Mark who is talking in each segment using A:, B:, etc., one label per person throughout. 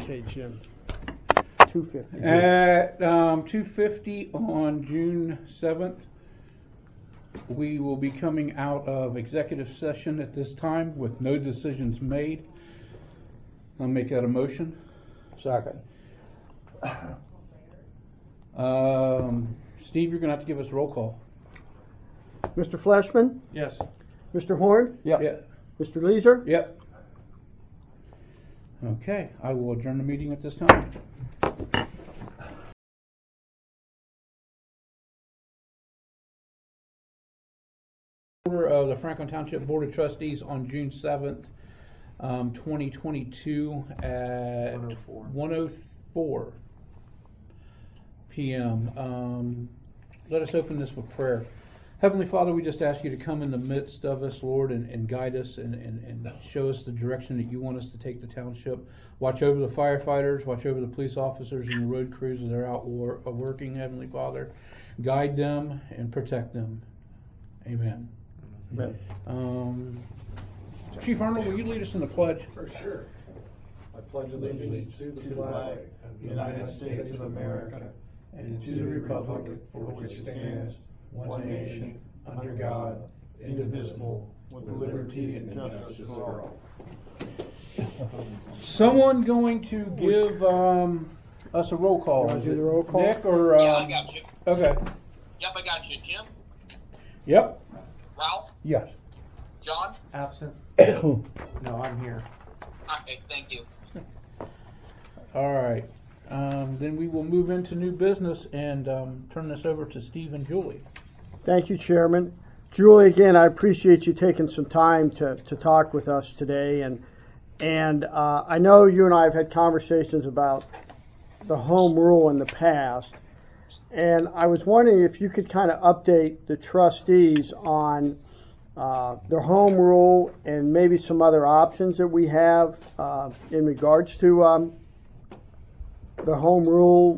A: Okay, Jim. 250.
B: At 2:50 on June 7th, we will be coming out of executive session at this time with no decisions made. I'll make that a motion.
C: Second.
B: Steve, you're going to have to give us a roll call.
A: Mr. Fleshman?
C: Yes.
A: Mr. Horn?
C: Yep.
B: Yeah.
A: Mr. Leeser?
B: Yep. Okay, I will adjourn the meeting at this time. Order of the Franklin Township Board of Trustees on June 7th, 2022 at 1:04 p.m. Let us open this with prayer. Heavenly Father, we just ask you to come in the midst of us, Lord, and guide us and show us the direction that you want us to take the township. Watch over the firefighters, watch over the police officers and the road crews that are out working, Heavenly Father. Guide them and protect them. Amen.
A: Amen.
B: Chief Arnold, will you lead us in the pledge?
D: For sure. I pledge allegiance to the flag of the United States of America and to the republic for which it stands, one nation, under God, indivisible, with liberty and justice for all.
B: Someone going to give us a roll call?
A: You want to do the roll call?
B: Nick or?
E: Yeah, I got you.
B: Okay.
E: Yep, I got you. Jim?
B: Yep.
E: Ralph?
B: Yes.
E: John?
C: Absent. No, I'm here.
E: Okay, thank you.
B: All right. Then we will move into new business and turn this over to Steve and Julie.
A: Thank you, Chairman. Julie, again, I appreciate you taking some time to talk with us today. And I know you and I have had conversations about the home rule in the past. And I was wondering if you could kind of update the trustees on their home rule and maybe some other options that we have in regards to the home rule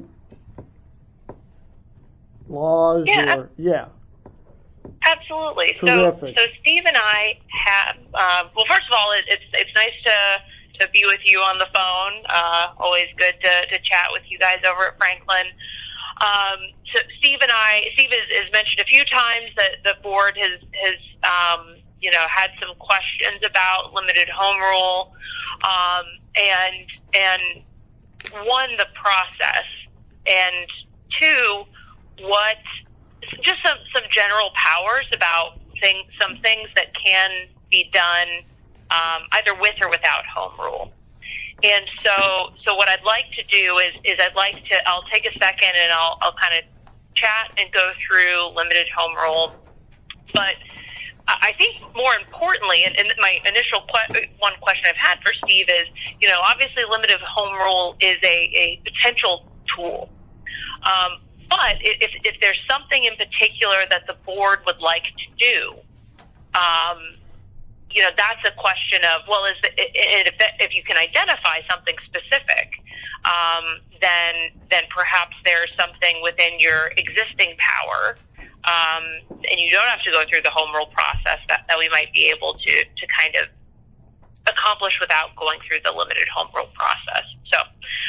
A: laws.
F: Yeah. Absolutely.
A: Terrific.
F: So Steve and I have. Well, first of all, it's nice to be with you on the phone. Always good to chat with you guys over at Franklin. So Steve has mentioned a few times that the board has had some questions about limited home rule, and one, the process, and two, just some general powers about some things that can be done either with or without home rule. And so what I'd like to do is I'll take a second and I'll kind of chat and go through limited home rule. But I think more importantly, and my initial one question I've had for Steve is, obviously limited home rule is a potential tool. But if there's something in particular that the board would like to do, that's a question of, well, if you can identify something specific, then perhaps there's something within your existing power, and you don't have to go through the home rule process that we might be able to kind of accomplish without going through the limited home rule process. So,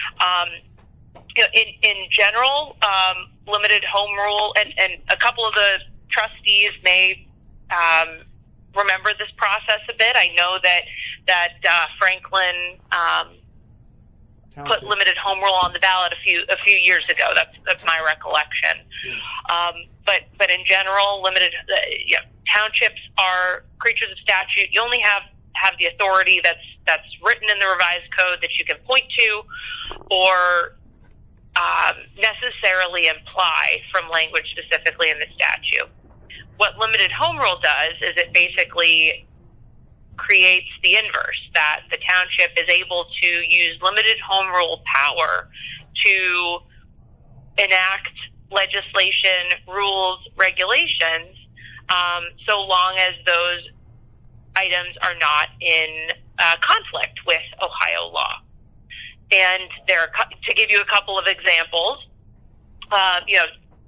F: in general, limited home rule, and a couple of the trustees may remember this process a bit. I know that Franklin put limited home rule on the ballot a few years ago. That's my recollection. But in general, townships are creatures of statute. You only have the authority that's written in the revised code that you can point to, or necessarily imply from language specifically in the statute. What limited home rule does is it basically creates the inverse, that the township is able to use limited home rule power to enact legislation, rules, regulations, so long as those items are not in conflict with Ohio law. And to give you a couple of examples,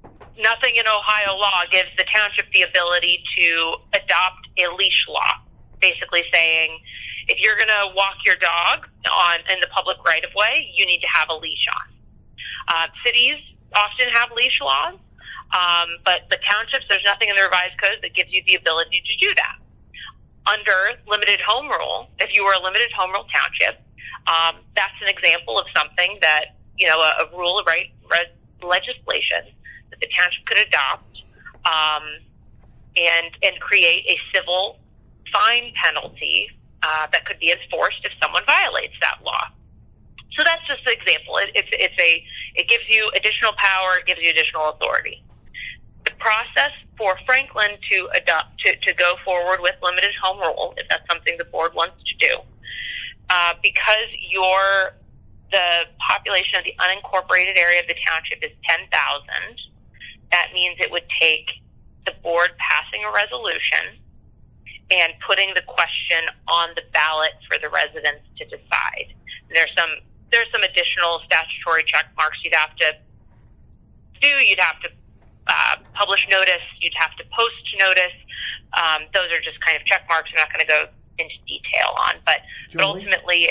F: nothing in Ohio law gives the township the ability to adopt a leash law. basically saying, if you're going to walk your dog in the public right of way, you need to have a leash on. Cities often have leash laws, but the townships, there's nothing in the revised code that gives you the ability to do that. Under limited home rule, if you were a limited home rule township, that's an example of something that, a rule of legislation that the township could adopt, and create a civil fine penalty that could be enforced if someone violates that law. So that's just an example. It gives you additional power, it gives you additional authority. The process for Franklin to go forward with limited home rule, if that's something the board wants to do, because the population of the unincorporated area of the township is 10,000, that means it would take the board passing a resolution and putting the question on the ballot for the residents to decide. There's some additional statutory check marks you'd have to do. You'd have to publish notice. You'd have to post notice. Those are just kind of check marks. We're not going to go into detail on, but ultimately,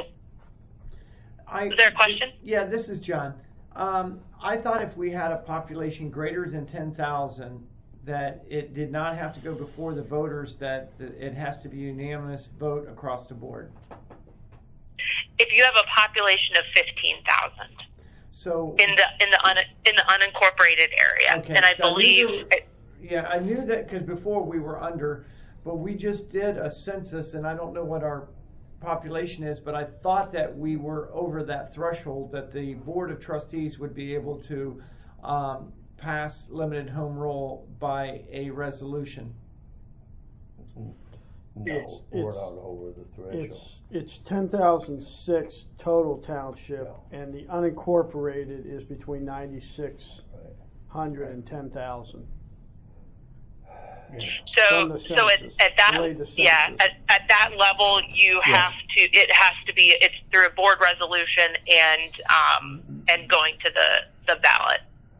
F: is there a question?
G: Yeah, this is John. I thought if we had a population greater than 10,000, that it did not have to go before the voters, that it has to be unanimous vote across the board.
F: If you have a population of 15,000,
G: so
F: in the unincorporated area,
G: okay,
F: and I
G: so
F: believe,
G: I knew that because before we were under, but we just did a census, and I don't know what our population is, but I thought that we were over that threshold, that the Board of Trustees would be able to pass limited home rule by a resolution.
D: No, we're not over the threshold.
A: It's 10,006 total township, and the unincorporated is between 9,600 and 10,000.
F: so at that level, it has to be, it's through a board resolution and going to the ballot.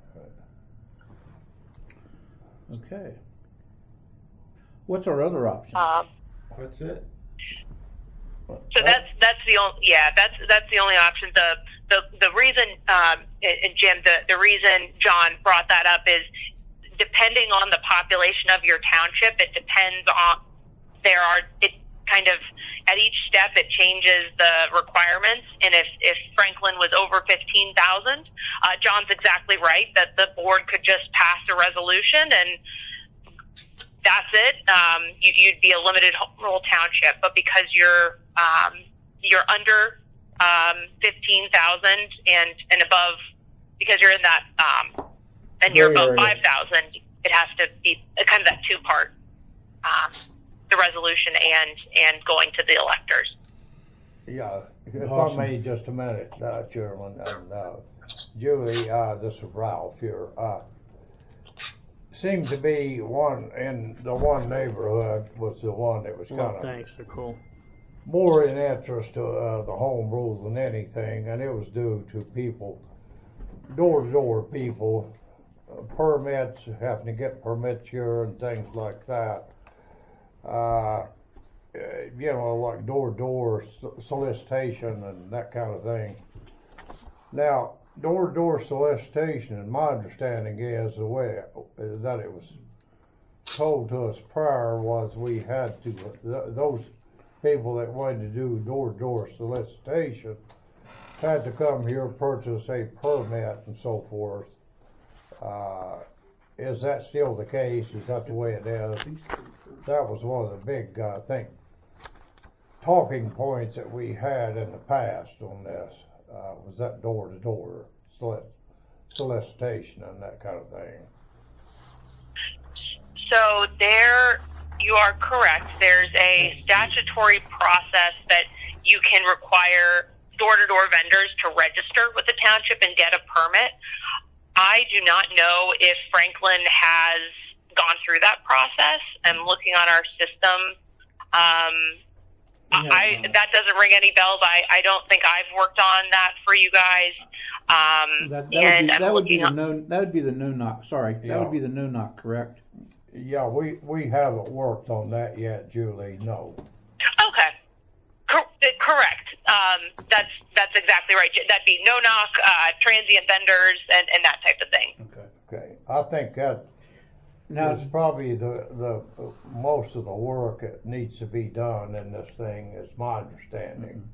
B: Okay. What's our other option?
D: That's it.
F: So that's the only that's the only option. The reason and Jim, the reason John brought that up is depending on the population of your township. It depends on it kind of at each step it changes the requirements. And if Franklin was over 15,000, John's exactly right that the board could just pass a resolution and that's it. You'd be a limited home rule township, but because you're under 15,000 and above, because you're in that and you're above 5,000, it has to be kind of that two-part, the resolution and going to the electors.
D: Yeah, if
B: Awesome.
D: I may just a minute, Chairman, and Julie, this is Ralph here. Seemed to be one in the one neighborhood was the one that was kind of
A: Thanks, Nicole.
D: more in interest to the home rule than anything, and it was due to people, door-to-door people, permits, having to get permits here and things like that. Like door-to-door solicitation and that kind of thing. Now, door-to-door solicitation, and my understanding is the way that it was told to us prior was we had to, those people that wanted to do door-to-door solicitation had to come here, purchase a permit and so forth. Is that still the case? Is that the way it is? That was one of the big, I think, talking points that we had in the past on this. Was that door-to-door solicitation and that kind of thing.
F: So there, you are correct. There's a statutory process that you can require door-to-door vendors to register with the township and get a permit. I do not know if Franklin has gone through that process. I'm looking on our system. That doesn't ring any bells. I don't think I've worked on that for you guys.
B: That would be the no knock. Sorry, that would be the no knock, correct?
C: Yeah, we haven't worked on that yet, Julie, no.
F: Okay. Correct. That's exactly right. That'd be no-knock, transient vendors, and that type of thing.
B: Okay.
C: Okay, I think that
B: Now,
C: is probably the most of the work that needs to be done in this thing, is my understanding.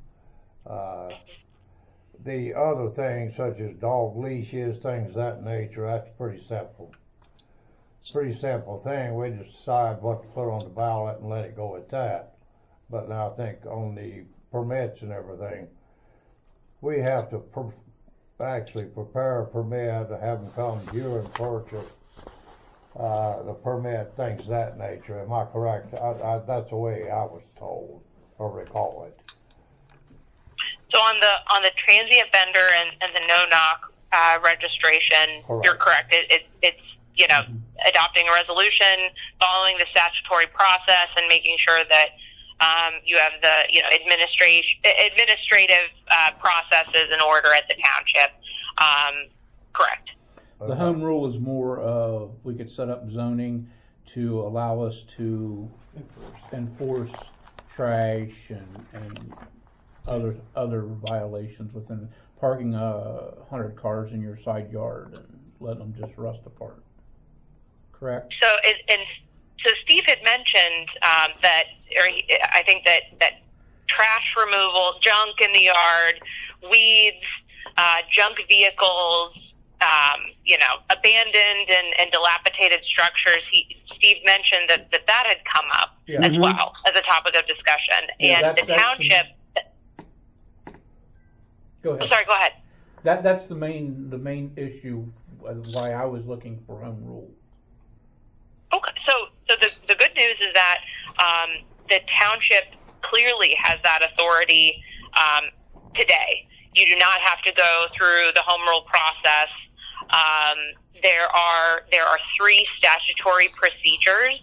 C: The other things, such as dog leashes, things of that nature, that's pretty simple. Pretty simple thing. We just decide what to put on the ballot and let it go at that. But now I think on the permits and everything, we have to actually prepare a permit, have them come to you and purchase the permit, things of that nature. Am I correct? That's the way I was told or recall it.
F: So on the transient vendor and the no-knock registration,
C: Correct.
F: You're correct. It's adopting a resolution, following the statutory process, and making sure that you have the administrative processes in order at the township. Correct.
B: the home rule is more of, we could set up zoning to allow us to enforce trash and other violations within parking 100 cars in your side yard and letting them just rust apart. Correct?
F: So, so Steve had mentioned I think that trash removal, junk in the yard, weeds, junk vehicles, abandoned and dilapidated structures. Steve mentioned that had come up as well as a topic of discussion.
B: Yeah,
F: and the township.
B: Go ahead.
F: Sorry, go ahead.
B: That's the main issue why I was looking for home rule.
F: Okay, so the good news is that the township clearly has that authority today. You do not have to go through the home rule process. There are 3 statutory procedures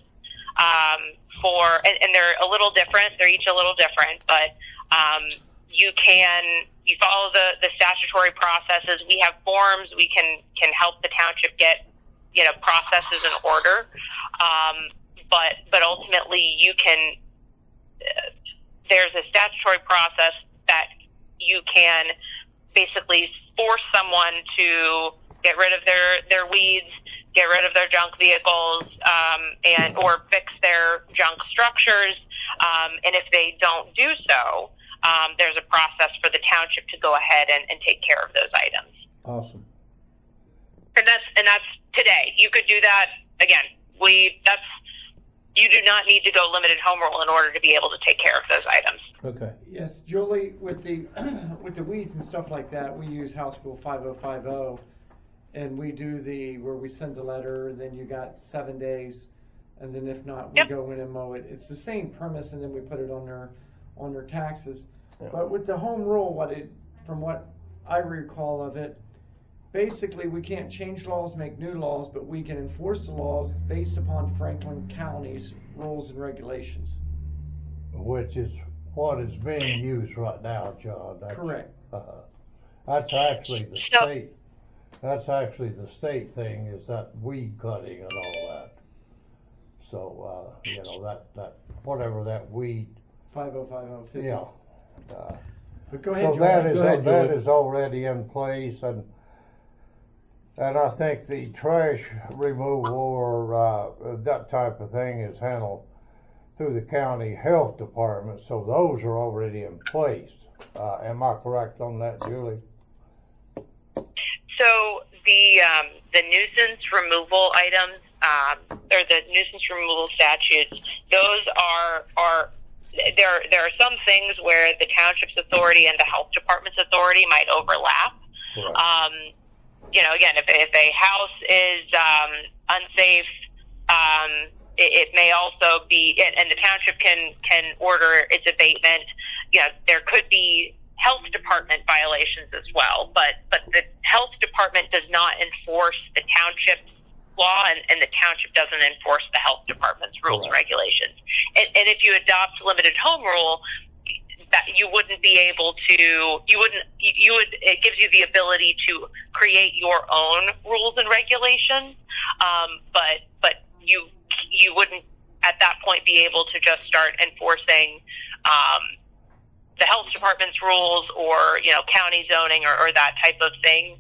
F: and they're a little different. They're each a little different, but you follow the statutory processes. We have forms. We can help the township get processes in order. But ultimately you can. There's a statutory process that you can basically force someone to get rid of their weeds, get rid of their junk vehicles, or fix their junk structures. And if they don't do so, there's a process for the township to go ahead and take care of those items.
B: Awesome.
F: And that's today. You could do that again. You do not need to go limited home rule in order to be able to take care of those items.
B: Okay.
G: Yes, Julie, with the weeds and stuff like that, we use House Bill 5050, and we do where we send the letter, and then you got 7 days, and then if not, we go in and mow it. It's the same premise, and then we put it on their taxes. Yeah. But with the home rule, from what I recall of it, basically we can't change laws, make new laws, but we can enforce the laws based upon Franklin County's rules and regulations.
C: Which is what is being used right now, John.
G: Correct.
C: That's actually the state. That's actually the state thing, is that weed cutting and all that. So that whatever that weed.
G: 5050.
C: Yeah.
G: But go ahead,
C: so
G: Joel.
C: that is already in place, and I think the trash removal or that type of thing is handled through the county health department. So those are already in place. Am I correct on that, Julie?
F: So the nuisance removal items, or the nuisance removal statutes, those are there are some things where the township's authority and the health department's authority might overlap. Right. Again, if a house is unsafe, it may also be, and the township can order its abatement. There could be health department violations as well, but the health department does not enforce the township's law, and the township doesn't enforce the health department's rules and regulations. And if you adopt limited home rule, that you wouldn't be able to, it gives you the ability to create your own rules and regulations, but you wouldn't at that point be able to just start enforcing the health department's rules or, you know, county zoning or that type of thing.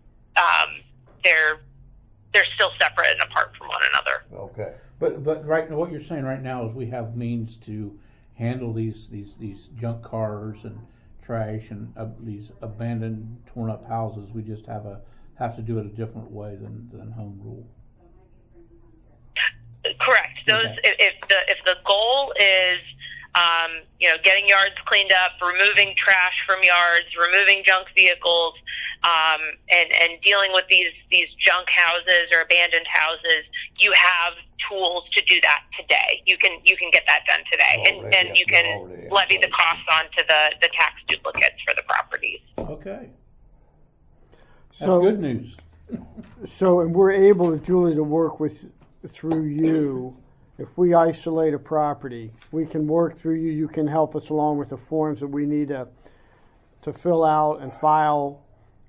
F: They're still separate and apart from one another.
C: Okay.
B: But right, what you're saying right now is we have means to handle these junk cars and trash and these abandoned, torn up houses. We just have to do it a different way than home rule.
F: Correct. Those,
B: Okay.
F: if the goal is, you know, getting yards cleaned up, removing trash from yards, removing junk vehicles, and dealing with these junk houses or abandoned houses, you have tools to do that today. You can get that done today, and you can levy the costs onto the tax duplicates for the properties.
B: Okay. That's
A: So,
B: good news.
A: so, and we're able, Julie, to work through you. If we isolate a property, we can work through you. You can help us along with the forms that we need to fill out and file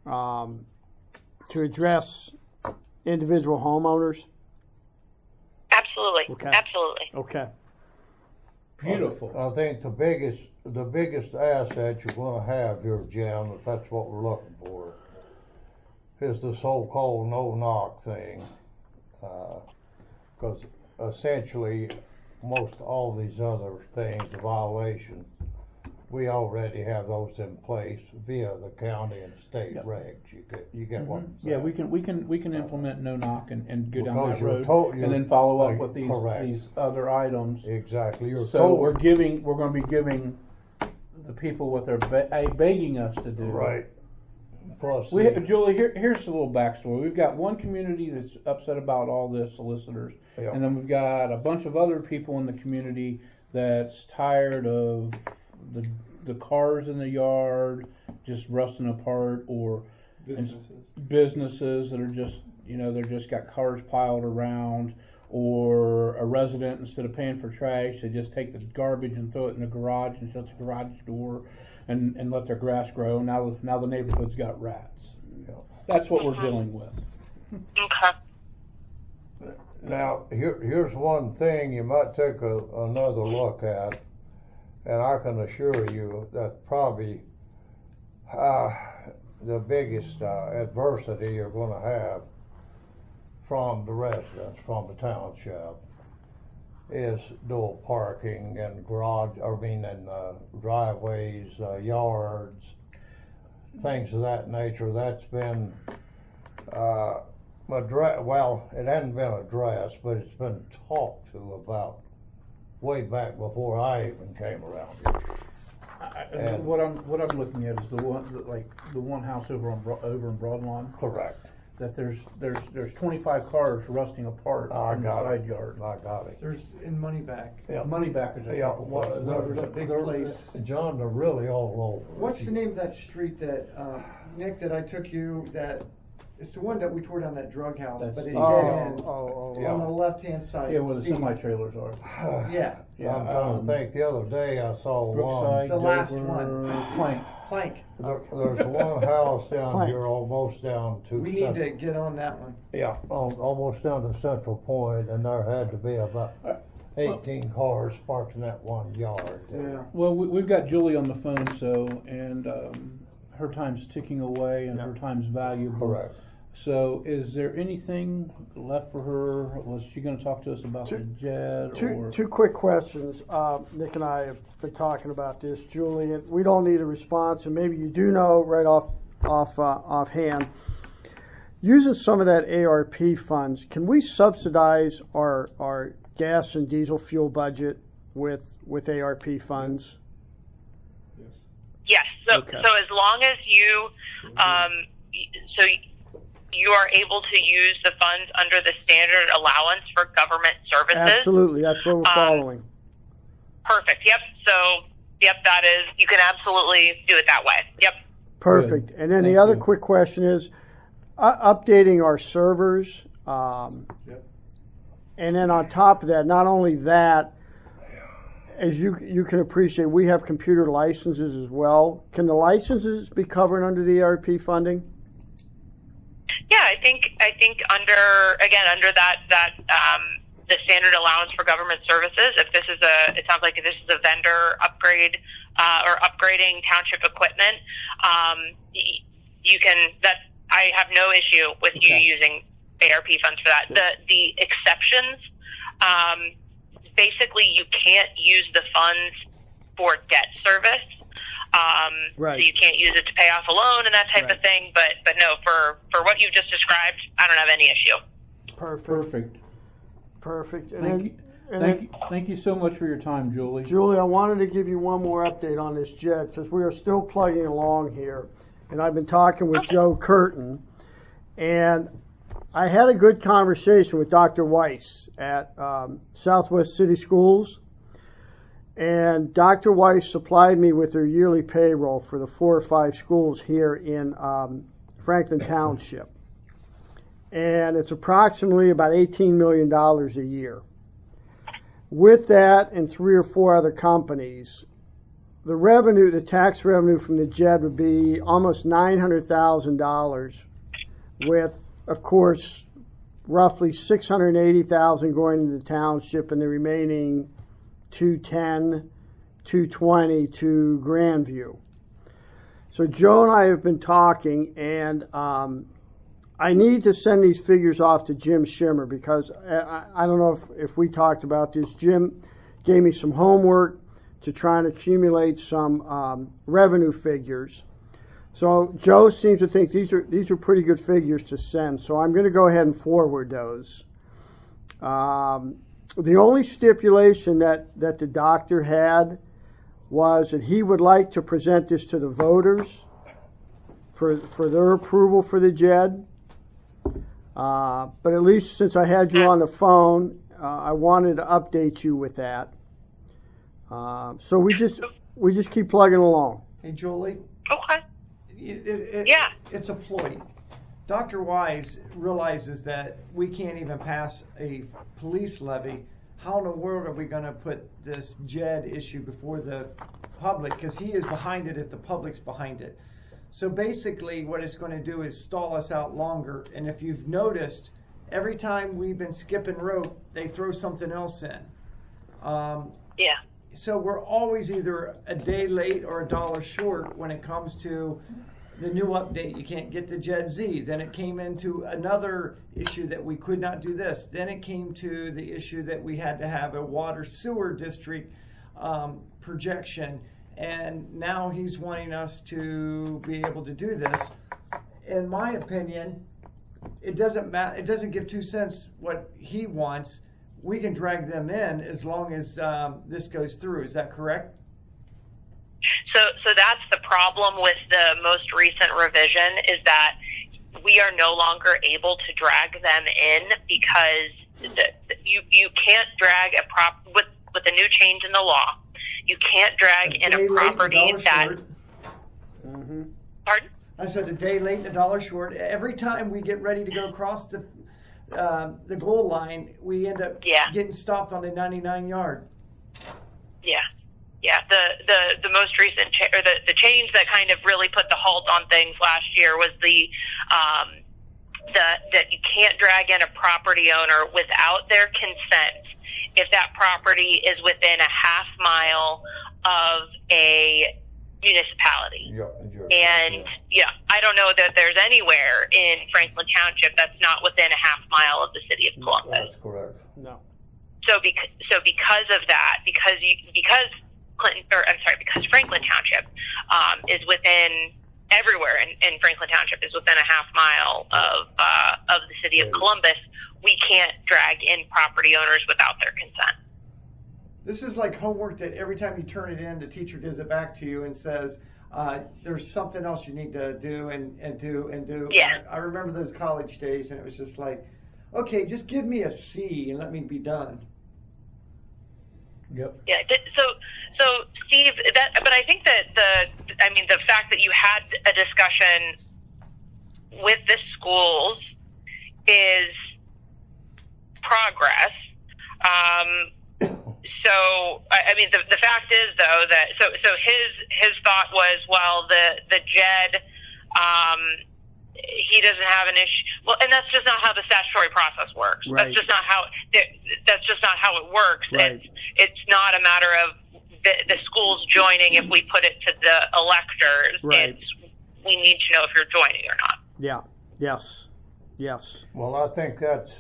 A: to address individual homeowners.
F: Absolutely.
A: Okay.
F: Absolutely.
A: Okay.
B: Beautiful.
C: I think the biggest asset you're going to have here, Jim, if that's what we're looking for, is the so-called no-knock thing. Because essentially, most all these other things, the violation, we already have those in place via the county and state
B: Yep.
C: regs. You get what I'm
B: Yeah,
C: saying?
B: we can implement no knock and go down
C: Because
B: that
C: you're
B: road and then follow up
C: you're
B: with
C: correct.
B: these other items.
C: Exactly. You're
B: So we're going to be giving the people what they're begging us to do.
C: right. Plus,
B: Julie, here's a little backstory. We've got one community that's upset about all this, solicitors,
C: Yeah.
B: and then we've got a bunch of other people in the community that's tired of the cars in the yard just rusting apart, or businesses that are just, you know, they're just got cars piled around, or a resident, instead of paying for trash, they just take the garbage and throw it in the garage and shut the garage door and let their grass grow. Now the neighborhood's got rats.
C: Yeah.
B: That's what we're dealing with.
F: Okay.
C: Now, here's one thing you might take another look at, and I can assure you that probably the biggest adversity you're going to have from the residents, from the township, is dual parking and driveways, yards, things of that nature. That's been well, it hasn't been addressed, but it's been talked to about way back before I even came around here. And-
B: What I'm looking at is the one house over in Broadlawn.
C: Correct.
B: That there's 25 cars rusting apart in the side yard.
C: I got it.
G: There's in money back.
C: Yeah.
B: Money back is a
C: Yeah,
B: couple
C: well,
B: places.
G: There's a big place.
C: John, they're really all over.
G: What's the name of that street that, Nick, that I took you, that, it's the one that we tore down that drug house,
B: That's
G: but it
B: Steve.
G: ends
C: Yeah.
G: on the left-hand side.
B: Yeah, where the
G: Steve.
B: semi-trailers are.
G: Yeah,
C: I'm trying to think. The other day I saw
B: Brookside,
G: The last
B: Dover,
G: one.
B: Plank.
G: Plank.
C: There's one house down
A: Plank.
C: here, almost down to.
G: We need to get on that one.
C: Yeah, almost down to Central Point, and there had to be about 18 cars parked in that one yard.
G: Yeah.
B: Well, we've got Julie on the phone, and her time's ticking away, and her time's valuable.
C: Correct.
B: So, is there anything left for her? Was she going to talk to us about the jet? Or
A: Two quick questions. Nick and I have been talking about this, Julie, and we don't need a response, and maybe you do know right offhand. Using some of that ARP funds, can we subsidize our gas and diesel fuel budget with ARP funds?
F: Yes. So,
A: Okay.
F: so as long as you, you are able to use the funds under the standard allowance for government services.
A: Absolutely, that's what we're following.
F: Perfect. Yep. So, that is, you can absolutely do it that way. Yep.
A: Perfect.
B: Good.
A: And then
B: Thank
A: the other
B: you.
A: quick question is updating our servers. And then on top of that, not only that, as you can appreciate, we have computer licenses as well. Can the licenses be covered under the ARP funding?
F: Yeah, I think under that the standard allowance for government services. If this is it sounds like this is a vendor upgrade or upgrading township equipment, you can. I have no issue with you using ARP funds for that. The exceptions, basically, you can't use the funds for debt service.
A: Right.
F: So you can't use it to pay off a loan and that type of thing. But no, for what you've just described, I don't have any issue.
A: Perfect. And
B: Thank you so much for your time, Julie.
A: Julie, I wanted to give you one more update on this JED because we are still plugging along here. And I've been talking with Joe Curtin, and I had a good conversation with Dr. Weiss at Southwest City Schools. And Dr. Weiss supplied me with their yearly payroll for the 4 or 5 schools here in Franklin Township. And it's approximately about $18 million a year. With that and 3 or 4 other companies, the tax revenue from the JED would be almost $900,000 with, of course, roughly $680,000 going to the township and the remaining $220 to Grandview. So Joe and I have been talking, and I need to send these figures off to Jim Shimmer because I don't know if we talked about this. Jim gave me some homework to try and accumulate some revenue figures. So Joe seems to think these are pretty good figures to send. So I'm going to go ahead and forward those. The only stipulation that the doctor had was that he would like to present this to the voters for their approval for the JED. But at least since I had you on the phone, I wanted to update you with that. So we just keep plugging along.
G: Hey, Julie.
F: Okay.
G: It's a ploy. Dr. Wise realizes that we can't even pass a police levy. How in the world are we going to put this JED issue before the public? Because he is behind it if the public's behind it. So basically what it's going to do is stall us out longer. And if you've noticed, every time we've been skipping rope, they throw something else in. So we're always either a day late or $1 short when it comes to the new update. You can't get the JED Z. Then it came into another issue that we could not do this. Then it came to the issue that we had to have a water sewer district projection. And now he's wanting us to be able to do this. In my opinion, it doesn't matter. It doesn't give 2 cents what he wants. We can drag them in as long as this goes through. Is that correct?
F: So that's the problem with the most recent revision is that we are no longer able to drag them in because you can't drag with the new change in the law. You can't drag in a property that.
A: Mm-hmm.
F: Pardon?
G: I said a day late and $1 short. Every time we get ready to go across the goal line, we end up getting stopped on the 99-yard.
F: Yeah. The most recent the change that kind of really put the halt on things last year was that you can't drag in a property owner without their consent if that property is within a half mile of a municipality. And I don't know that there's anywhere in Franklin Township that's not within a half mile of the city of Columbus.
C: That's correct.
A: No.
F: So because of that, because Franklin Township is within everywhere in Franklin Township is within a half mile of the city of Columbus, we can't drag in property owners without their consent.
G: This is like homework that every time you turn it in, the teacher gives it back to you and says, there's something else you need to do and do.
F: Yeah.
G: I remember those college days, and it was just like, okay, just give me a C and let me be done.
B: Yep.
F: Yeah. So Steve, but I think that the fact that you had a discussion with the schools is progress. So the fact is though that his thought was, well, the JED, he doesn't have an issue. Well, and that's just not how the statutory process works.
A: Right.
F: That's just not how it works.
A: Right.
F: It's not a matter of the schools joining if we put it to the electors.
A: Right.
F: It's we need to know if you're joining or not.
A: Yeah. Yes. Yes.
C: Well, I think that's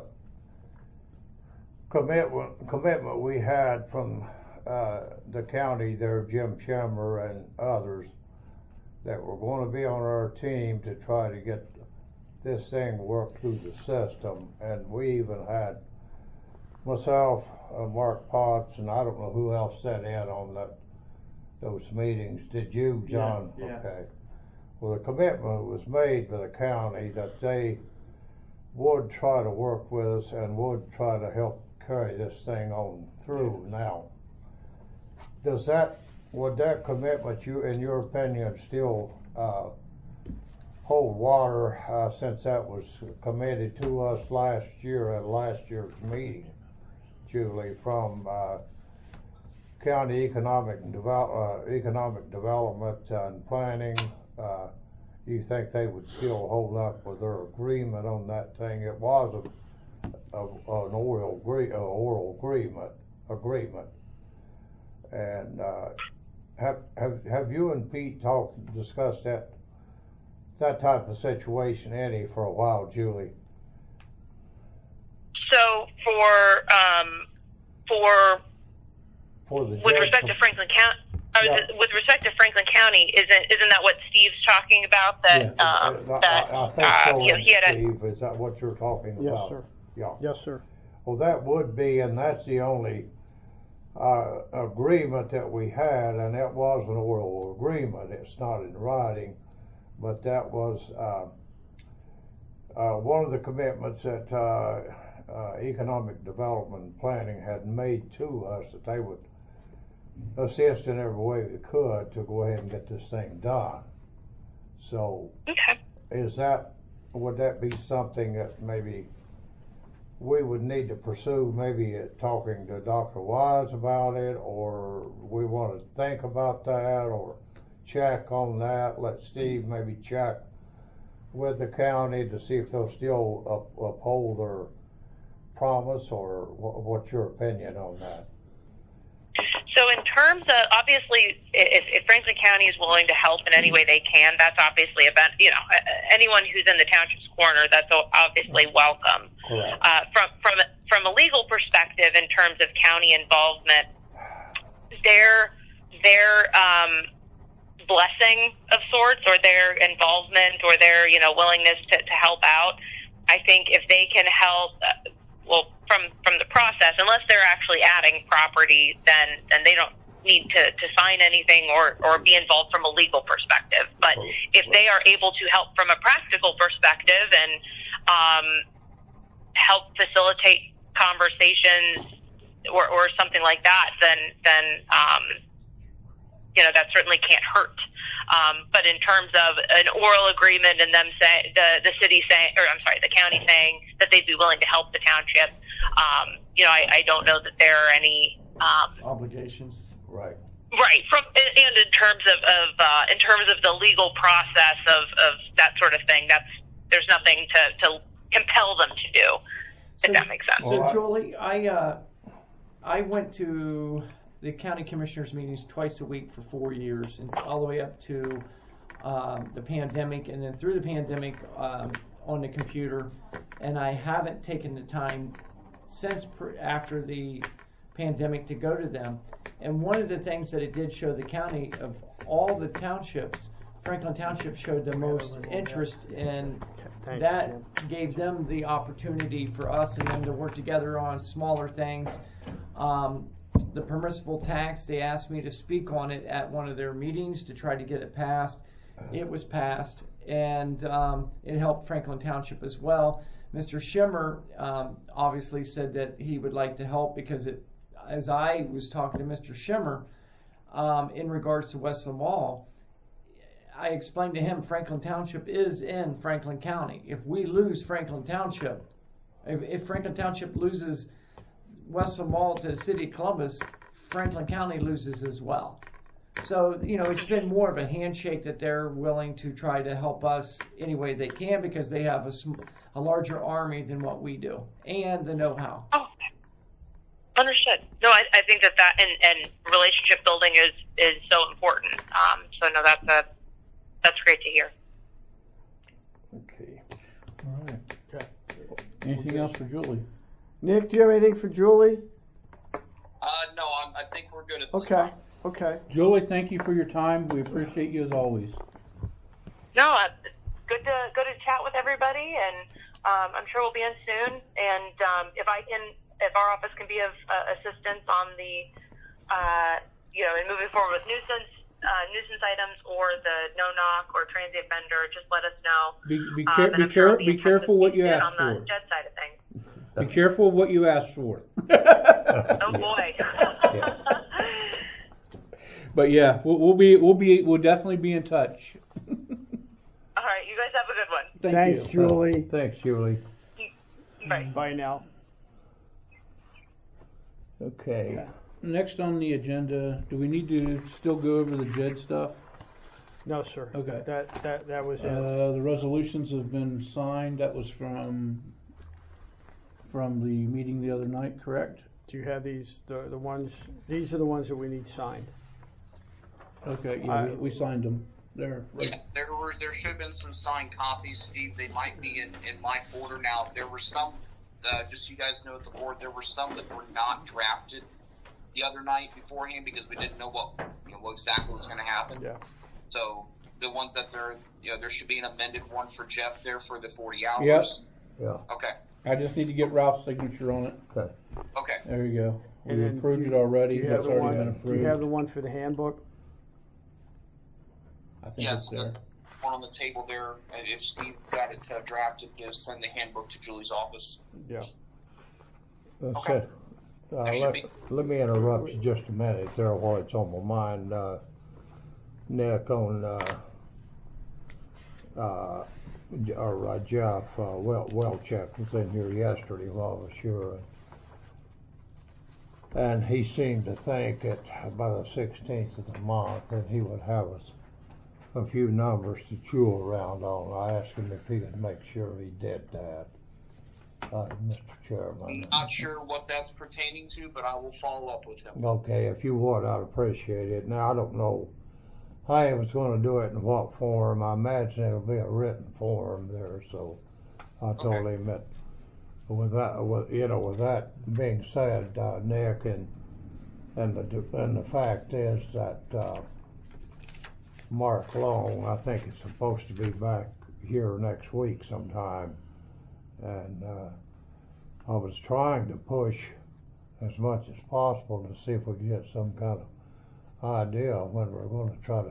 C: commitment we had from the county there, Jim Schimmer and others, that were going to be on our team to try to get this thing worked through the system. And we even had myself, Mark Potts, and I don't know who else sat in on those meetings. Did you, John?
G: Yeah.
C: Okay. Well, the commitment was made by the county that they would try to work with us and would try to help carry this thing on through. Now, would that commitment, in your opinion, still hold water since that was committed to us last year at last year's meeting, Julie, from county economic development and planning? You think they would still hold up with their agreement on that thing? It was an oral agreement. And have you and Pete discussed that type of situation any for a while, Julie?
F: So with respect to Franklin County.
C: Yeah.
F: With respect to Franklin County, isn't that what Steve's talking about? That
C: I think so.
F: he had
C: Steve, is that what you're talking
A: Yes,
C: about?
A: sir.
C: Yeah.
A: Yes, sir.
C: Well, that would be, and that's the only agreement that we had, and that was an oral agreement. It's not in writing, but that was one of the commitments that economic development and planning had made to us, that they would assist in every way we could to go ahead and get this thing done. So,
F: okay.
C: Would that be something that maybe we would need to pursue, maybe talking to Dr. Wise about it, or we want to think about that, or check on that, let Steve maybe check with the county to see if they'll still uphold their promise, or what's your opinion on that?
F: So in terms of, obviously, if Franklin County is willing to help in any way they can, that's obviously about, anyone who's in the township's corner, that's obviously welcome.
C: Correct.
F: From a legal perspective, in terms of county involvement, their blessing of sorts, or their involvement, or their willingness to help out, I think if they can help, from the process, unless they're actually adding property, then they don't need to sign anything or be involved from a legal perspective. But if they are able to help from a practical perspective and help facilitate conversations or something like that, then that certainly can't hurt. But in terms of an oral agreement and them saying, the county saying that they'd be willing to help the township, I don't know that there are any
G: obligations.
C: Right.
F: Right. And in terms of the legal process of that sort of thing, there's nothing to compel them to do. If that makes sense.
G: So Julie, I went to the county commissioners meetings twice a week for 4 years, and all the way up to the pandemic, and then through the pandemic on the computer. And I haven't taken the time since after the pandemic to go to them. And one of the things that it did show the county, of all the townships, Franklin Township showed the most interest in.
A: Thanks,
G: That
A: Jim.
G: gave them the opportunity for us and them to work together on smaller things. The permissible tax, they asked me to speak on it at one of their meetings to try to get it passed. It was passed, and it helped Franklin Township as well. Mr. Schimmer obviously said that he would like to help, because as I was talking to Mr. Schimmer in regards to Westland Mall, I explained to him Franklin Township is in Franklin County. If we lose Franklin Township, if Franklin Township loses Westland Mall to the city of Columbus, Franklin County loses as well. So, it's been more of a handshake that they're willing to try to help us any way they can because they have a larger army than what we do and the know-how.
F: Oh, understood. No, I think that and relationship building is so important. So no, that's great to hear.
C: Okay.
B: All right.
A: Okay.
B: Anything else for Julie?
A: Nick, do you have anything for Julie?
E: No, I think we're good at this
A: Okay.
E: time.
A: Okay.
B: Julie, thank you for your time. We appreciate you as always.
F: No, good to chat with everybody, and I'm sure we'll be in soon. And if our office can be of assistance on the, in moving forward with nuisance items or the no knock or transient vendor, just let us know. And I'm sure I'll
B: Be
F: in touch
B: careful
F: with
B: what you
F: Steve
B: ask
F: on the
B: for.
F: Jed side of things.
B: Be careful of what you ask for.
F: Oh boy.
B: But yeah, we'll definitely be in touch.
F: All right, you guys have a good one.
B: Thank
A: Thanks,
B: you.
A: Julie.
C: Thanks, Julie.
F: Bye.
A: Bye now.
C: Okay.
B: Next on the agenda, do we need to still go over the JED stuff?
A: No, sir.
B: Okay.
A: That was it.
B: The resolutions have been signed. That was from the meeting the other night, correct?
A: Do you have these, the ones, these are the ones that we need signed.
B: Okay, yeah, we signed them. There. Right.
E: Yeah, there should have been some signed copies, Steve. They might be in my folder now. There were some, just so you guys know at the board, there were some that were not drafted the other night beforehand because we didn't know what exactly was going to happen.
A: Yeah.
E: So the ones that there should be an amended one for Jeff there for the 40 hours.
B: Yep.
C: Yeah.
E: Okay.
B: I just need to get Ralph's signature on it.
C: Okay.
E: Okay.
B: There you go.
A: And
B: We
A: then
B: approved
A: do
B: it already.
A: Do you have
B: That's
A: the
B: already been
A: one, do
B: approved.
A: you have the one for the handbook?
B: I think
E: Yes,
B: it's there.
E: the one on the table there. And if Steve got it drafted, send the handbook to Julie's office.
A: Yeah.
E: Okay. That should be-
C: Let me interrupt you just a minute there while it's on my mind. Nick on Jeff Welchek was in here yesterday while I was here. And he seemed to think that by the 16th of the month that he would have us a few numbers to chew around on. I asked him if he could make sure he did that, Mr. Chairman.
E: Not sure what that's pertaining to, but I will follow up with him.
C: Okay, if you would, I'd appreciate it. Now, I don't know how he was going to do it in what form. I imagine it'll be a written form there, so I told
E: Okay.
C: him that with that being said, Nick, and the fact is that Mark Long, I think, is supposed to be back here next week sometime, and I was trying to push as much as possible to see if we could get some kind of idea when we're going to try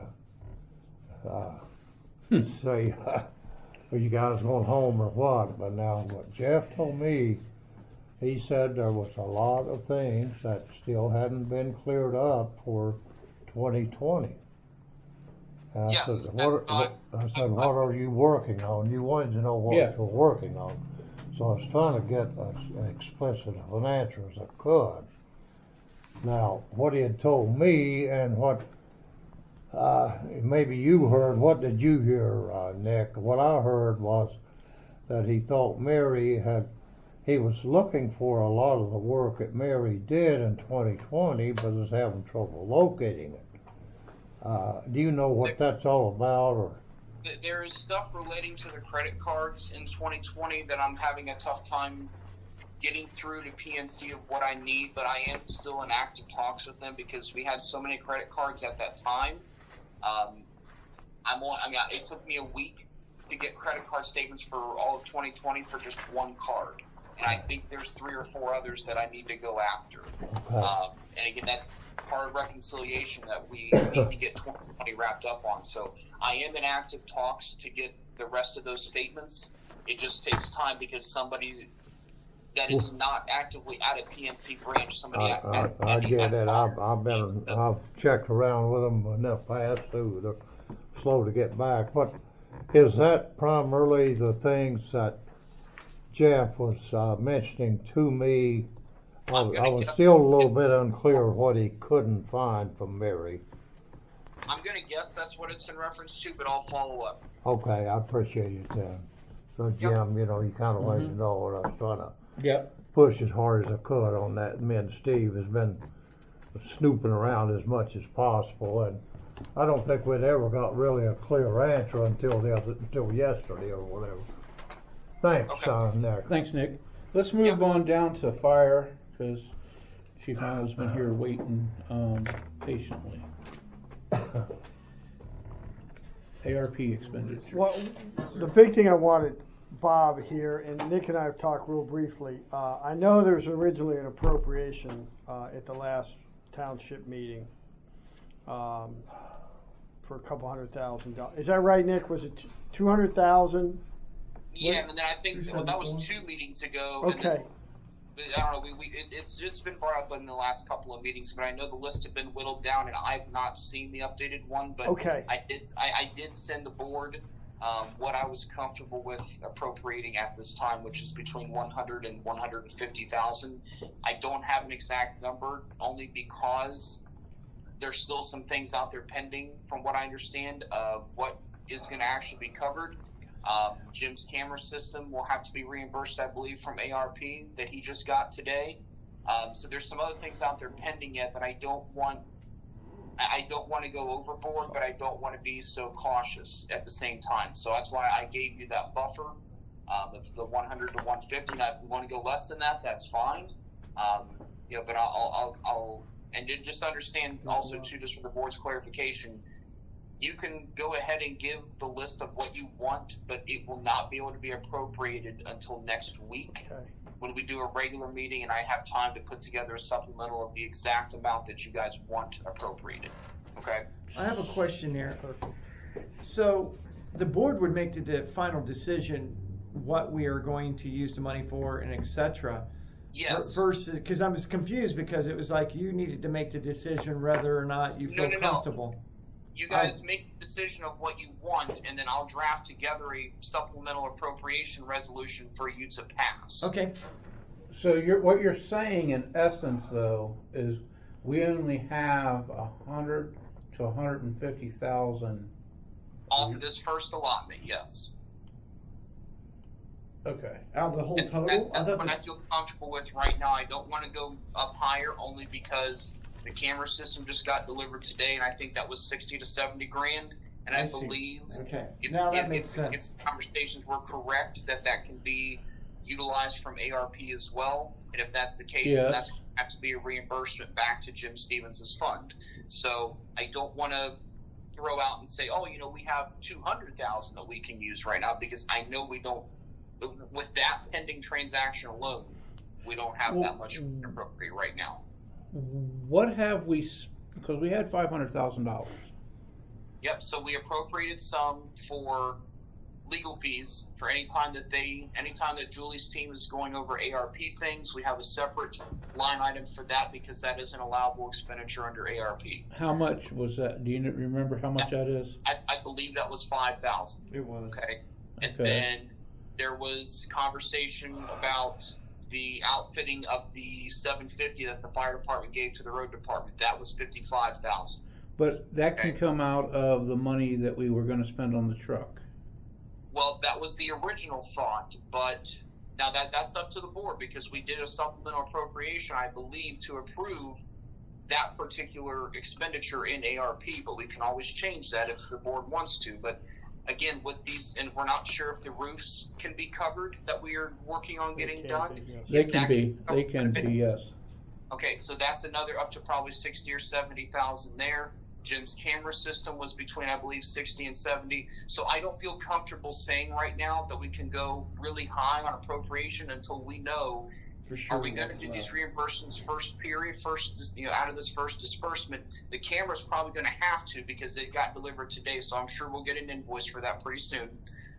C: to say, are you guys going home or what? But now what Jeff told me, he said there was a lot of things that still hadn't been cleared up for 2020. And
E: Yes,
C: I said, what are you working on? You wanted to know what
B: Yeah.
C: you're working on. So I was trying to get as explicit of an answer as I could. Now, what he had told me and what maybe you heard, what did you hear, Nick? What I heard was that he thought he was looking for a lot of the work that Mary did in 2020, but was having trouble locating it. Do you know what that's all about, or?
E: There is stuff relating to the credit cards in 2020 that I'm having a tough time getting through to PNC of what I need, but I am still in active talks with them because we had so many credit cards at that time. It took me a week to get credit card statements for all of 2020 for just one card, and I think there's 3 or 4 others that I need to go after. And again, that's part of reconciliation that we need to get 2020 wrapped up on. So I am in active talks to get the rest of those statements. It just takes time because somebody that is not actively at a PNC branch,
C: I get it. I've checked around with them in the past too. They're slow to get back. But is that primarily the things that Jeff was mentioning to me? I was still a little bit unclear what he couldn't find from Mary.
E: I'm gonna guess that's what it's in reference to, but I'll follow up.
C: Okay, I appreciate it then. So Jim, you know, you kinda let me know what I was trying to
B: Yep.
C: push as hard as I could on that. Me and Steve has been snooping around as much as possible, and I don't think we'd ever got really a clear answer until yesterday or whatever. Thanks,
E: Okay.
C: Nick.
B: Thanks, Nick. Let's move on down to fire, because Chief Arnold's been here waiting patiently. ARP expenditures.
A: Well, the big thing I wanted Bob here, and Nick and I have talked real briefly. I know there was originally an appropriation at the last township meeting for a couple $100,000. Is that right, Nick? Was it 200,000?
E: Yeah, and then I think that was 2 meetings ago. And
A: Okay.
E: then, I don't know. It's been brought up in the last couple of meetings, but I know the list had been whittled down, and I've not seen the updated one. But
A: Okay.
E: I did send the board what I was comfortable with appropriating at this time, which is between 100 and 150,000. I don't have an exact number, only because there's still some things out there pending, from what I understand, of what is going to actually be covered. Jim's camera system will have to be reimbursed, I believe, from ARP that he just got today. So there's some other things out there pending yet that I don't want to go overboard, but I don't want to be so cautious at the same time. So that's why I gave you that buffer of the 100 to 150. Now, if you want to go less than that, that's fine. But I'll and just understand also too, just for the board's clarification, you can go ahead and give the list of what you want, but it will not be able to be appropriated until next week when we do a regular meeting and I have time to put together a supplemental of the exact amount that you guys want appropriated. Okay?
G: I have a question there. So the board would make the final decision what we are going to use the money for and et cetera.
E: Yes.
G: Versus, because I was confused because it was like you needed to make the decision whether or not you feel comfortable.
E: You guys make the decision of what you want, and then I'll draft together a supplemental appropriation resolution for you to pass.
G: Okay.
B: So what you're saying in essence, though, is we only have 100 to 150,000
E: off of this first allotment. Yes.
B: Okay.
G: Out of the whole total?
E: That's what I feel comfortable with right now. I don't want to go up higher, only because the camera system just got delivered today, and I think that was 60 to 70 grand. And I believe if conversations were correct, that can be utilized from ARP as well. And if that's the case, then that's going to have to be a reimbursement back to Jim Stevens' fund. So I don't want to throw out and say, we have 200,000 that we can use right now, because I know we don't. With that pending transaction alone, we don't have that much appropriate right now.
B: What have we? Because we had $500,000.
E: Yep. So we appropriated some for legal fees for any time that Julie's team is going over ARP things. We have a separate line item for that, because that is an allowable expenditure under ARP.
B: How much was that? Do you remember how much that is?
E: I believe that was 5,000.
G: It was.
E: Okay. And then there was conversation about the outfitting of the 750 that the fire department gave to the road department. That was 55,000.
B: But that can come out of the money that we were going to spend on the truck.
E: Well, that was the original thought, but now that's up to the board, because we did a supplemental appropriation, I believe, to approve that particular expenditure in ARP, but we can always change that if the board wants to. But again, with these, and we're not sure if the roofs can be covered that we are working on getting done.
B: They can be, yes.
E: Okay, so that's another up to probably 60 or 70,000 there. Jim's camera system was between, I believe, 60 and 70. So I don't feel comfortable saying right now that we can go really high on appropriation until we know, are we going to do these reimbursements out of this first disbursement? The camera's probably going to have to, because it got delivered today, so I'm sure we'll get an invoice for that pretty soon.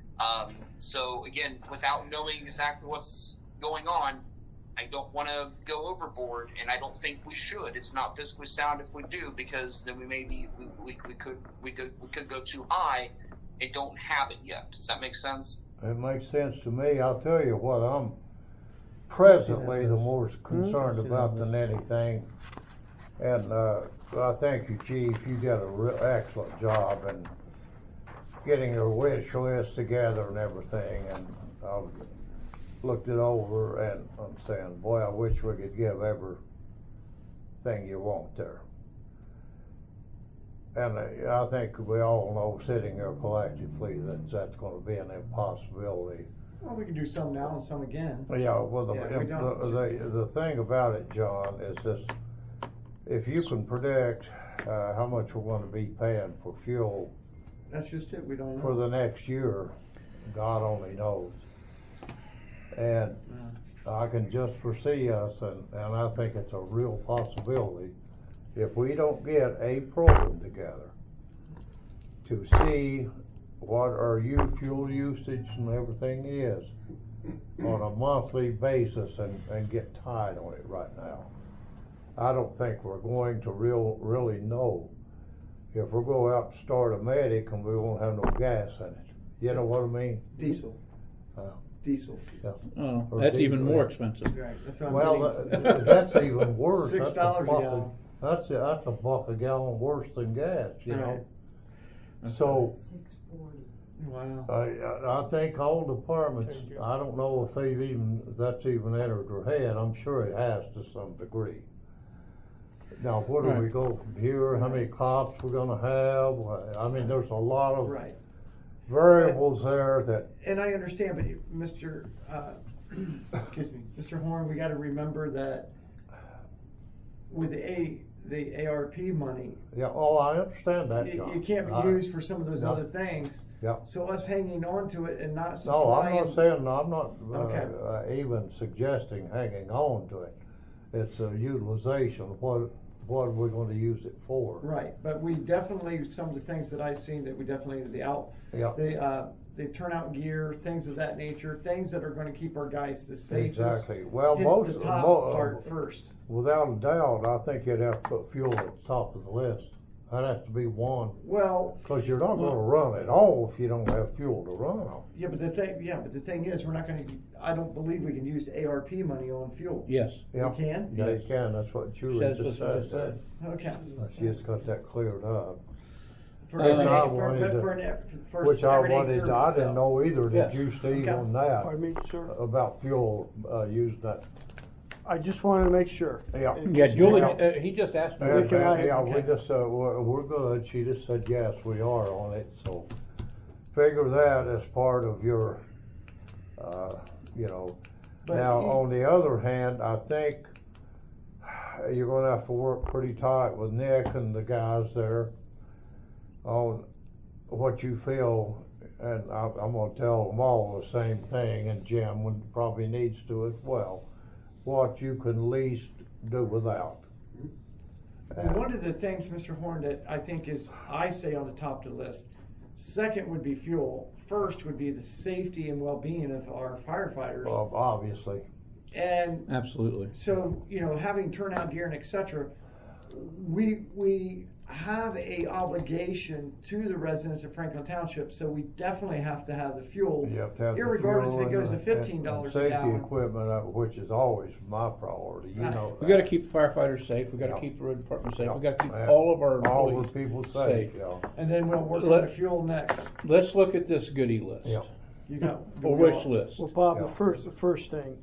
E: So again, without knowing exactly what's going on, I don't want to go overboard, and I don't think we should. It's not fiscally sound if we do, because then we could go too high and don't have it yet. Does that make sense?
C: It makes sense to me. I'll tell you what, I'm presently the more concerned about than anything. And Well, thank you, Chief. You got a real excellent job in getting your wish list together and everything. And I've looked it over, and I'm saying, boy, I wish we could give everything you want there. And I think we all know, sitting here collectively, that that's going to be an impossibility.
G: Well, we can do some now and some again.
C: Yeah, well,
G: Yeah, we don't.
C: the thing about it, John, is this: if you can predict how much we're going to be paying for fuel
G: That's just it. We don't know.
C: for the next year, God only knows. And I can just foresee us, and I think it's a real possibility, if we don't get a program together to see what our fuel usage and everything is on a monthly basis and get tied on it right now. I don't think we're going to really know if we're going out to start a medic and we won't have no gas in it. You know what I mean?
G: Diesel. Diesel.
C: Yeah.
B: Oh,
C: Or
B: that's even
C: diesel.
B: more expensive.
G: Right. That's what I'm
C: Well,
G: getting.
C: that's even worse.
G: $6 a gallon.
C: That's a buck a gallon worse than gas, you know? So,
G: Wow.
C: I think all departments, I don't know if that's even entered their head. I'm sure it has to some degree. Now, where do we
B: Right.
C: go from here? How many cops we're gonna have? I mean, there's a lot of
G: Right.
C: variables there that,
G: And I understand, but Mr. Excuse me, Mr. Horn, we got to remember that with the ARP money,
C: yeah, oh, I understand that,
G: it
C: John.
G: can't be used for some of those
C: No.
G: other things.
C: Yeah.
G: So us hanging on to it and not
C: No, I'm
G: supplying.
C: not saying, I'm not
G: Okay.
C: even suggesting hanging on to it. It's a utilization, what are we gonna use it for?
G: Right, but we definitely, some of the things that I've seen, that we definitely,
C: Yeah.
G: the turnout gear, things of that nature, things that are gonna keep our guys the safest.
C: Exactly. Well,
G: Hits
C: most,
G: the top part first.
C: without a doubt, I think you'd have to put fuel at the top of the list. That'd have to be one,
G: Well,
C: cause you're not gonna run it all if you don't have fuel to run on.
G: yeah, but the thing is, we're not gonna, I don't believe we can use ARP money on fuel.
B: Yes.
C: Yeah.
G: We can?
C: Yeah, you
B: Yes.
C: can, that's what Julie
B: That's
C: just
B: what I
C: said.
B: said.
G: Okay.
C: She just got that cleared up.
G: For
B: Which
G: every-
C: I
G: for-
C: wanted to-
G: for an- for
C: Which I
G: everyday
C: wanted,
G: service,
C: I didn't
G: so.
C: know either,
B: Yeah.
C: did you, Steve,
G: Okay.
C: on that?
A: Pardon me, sir?
C: About fuel, used that.
A: I just wanted to make sure.
C: Yeah.
B: Yeah, Julie,
C: Yeah.
B: He just asked me.
C: Yeah,
A: Rick and I-
C: yeah, we
G: okay.
C: just, we're good, she just said, yes, we are on it, so figure that as part of your, you know.
G: But
C: Now,
G: he-
C: on the other hand, I think you're gonna have to work pretty tight with Nick and the guys there on what you feel, and I'm gonna tell them all the same thing, and Jim probably needs to as well, what you can least do without.
G: And one of the things, Mr. Horn, that I think is, I say on the top of the list, second would be fuel, first would be the safety and well-being of our firefighters.
C: Well, obviously.
G: And
B: Absolutely.
G: so, you know, having turnout gear and et cetera, we have a obligation to the residents of Franklin Township, so we definitely have to have the fuel.
C: You have to have the
G: Irregardless
C: fuel
G: if it goes to
C: and
G: $15 a
C: safety
G: gallon.
C: equipment, which is always my priority, you
G: Right.
C: know.
B: We gotta keep the firefighters safe, we gotta
C: Yeah.
B: keep the road department safe,
C: Yeah.
B: we gotta keep
C: Yeah.
B: all of our
C: all
B: employees
C: the people safe,
B: safe.
C: yeah.
G: And then we'll work on
B: Let-
G: the fuel next.
B: Let's look at this goodie list.
C: Yeah.
G: You go.
B: Or wish list.
A: Well, Bob,
C: Yeah.
A: the first thing,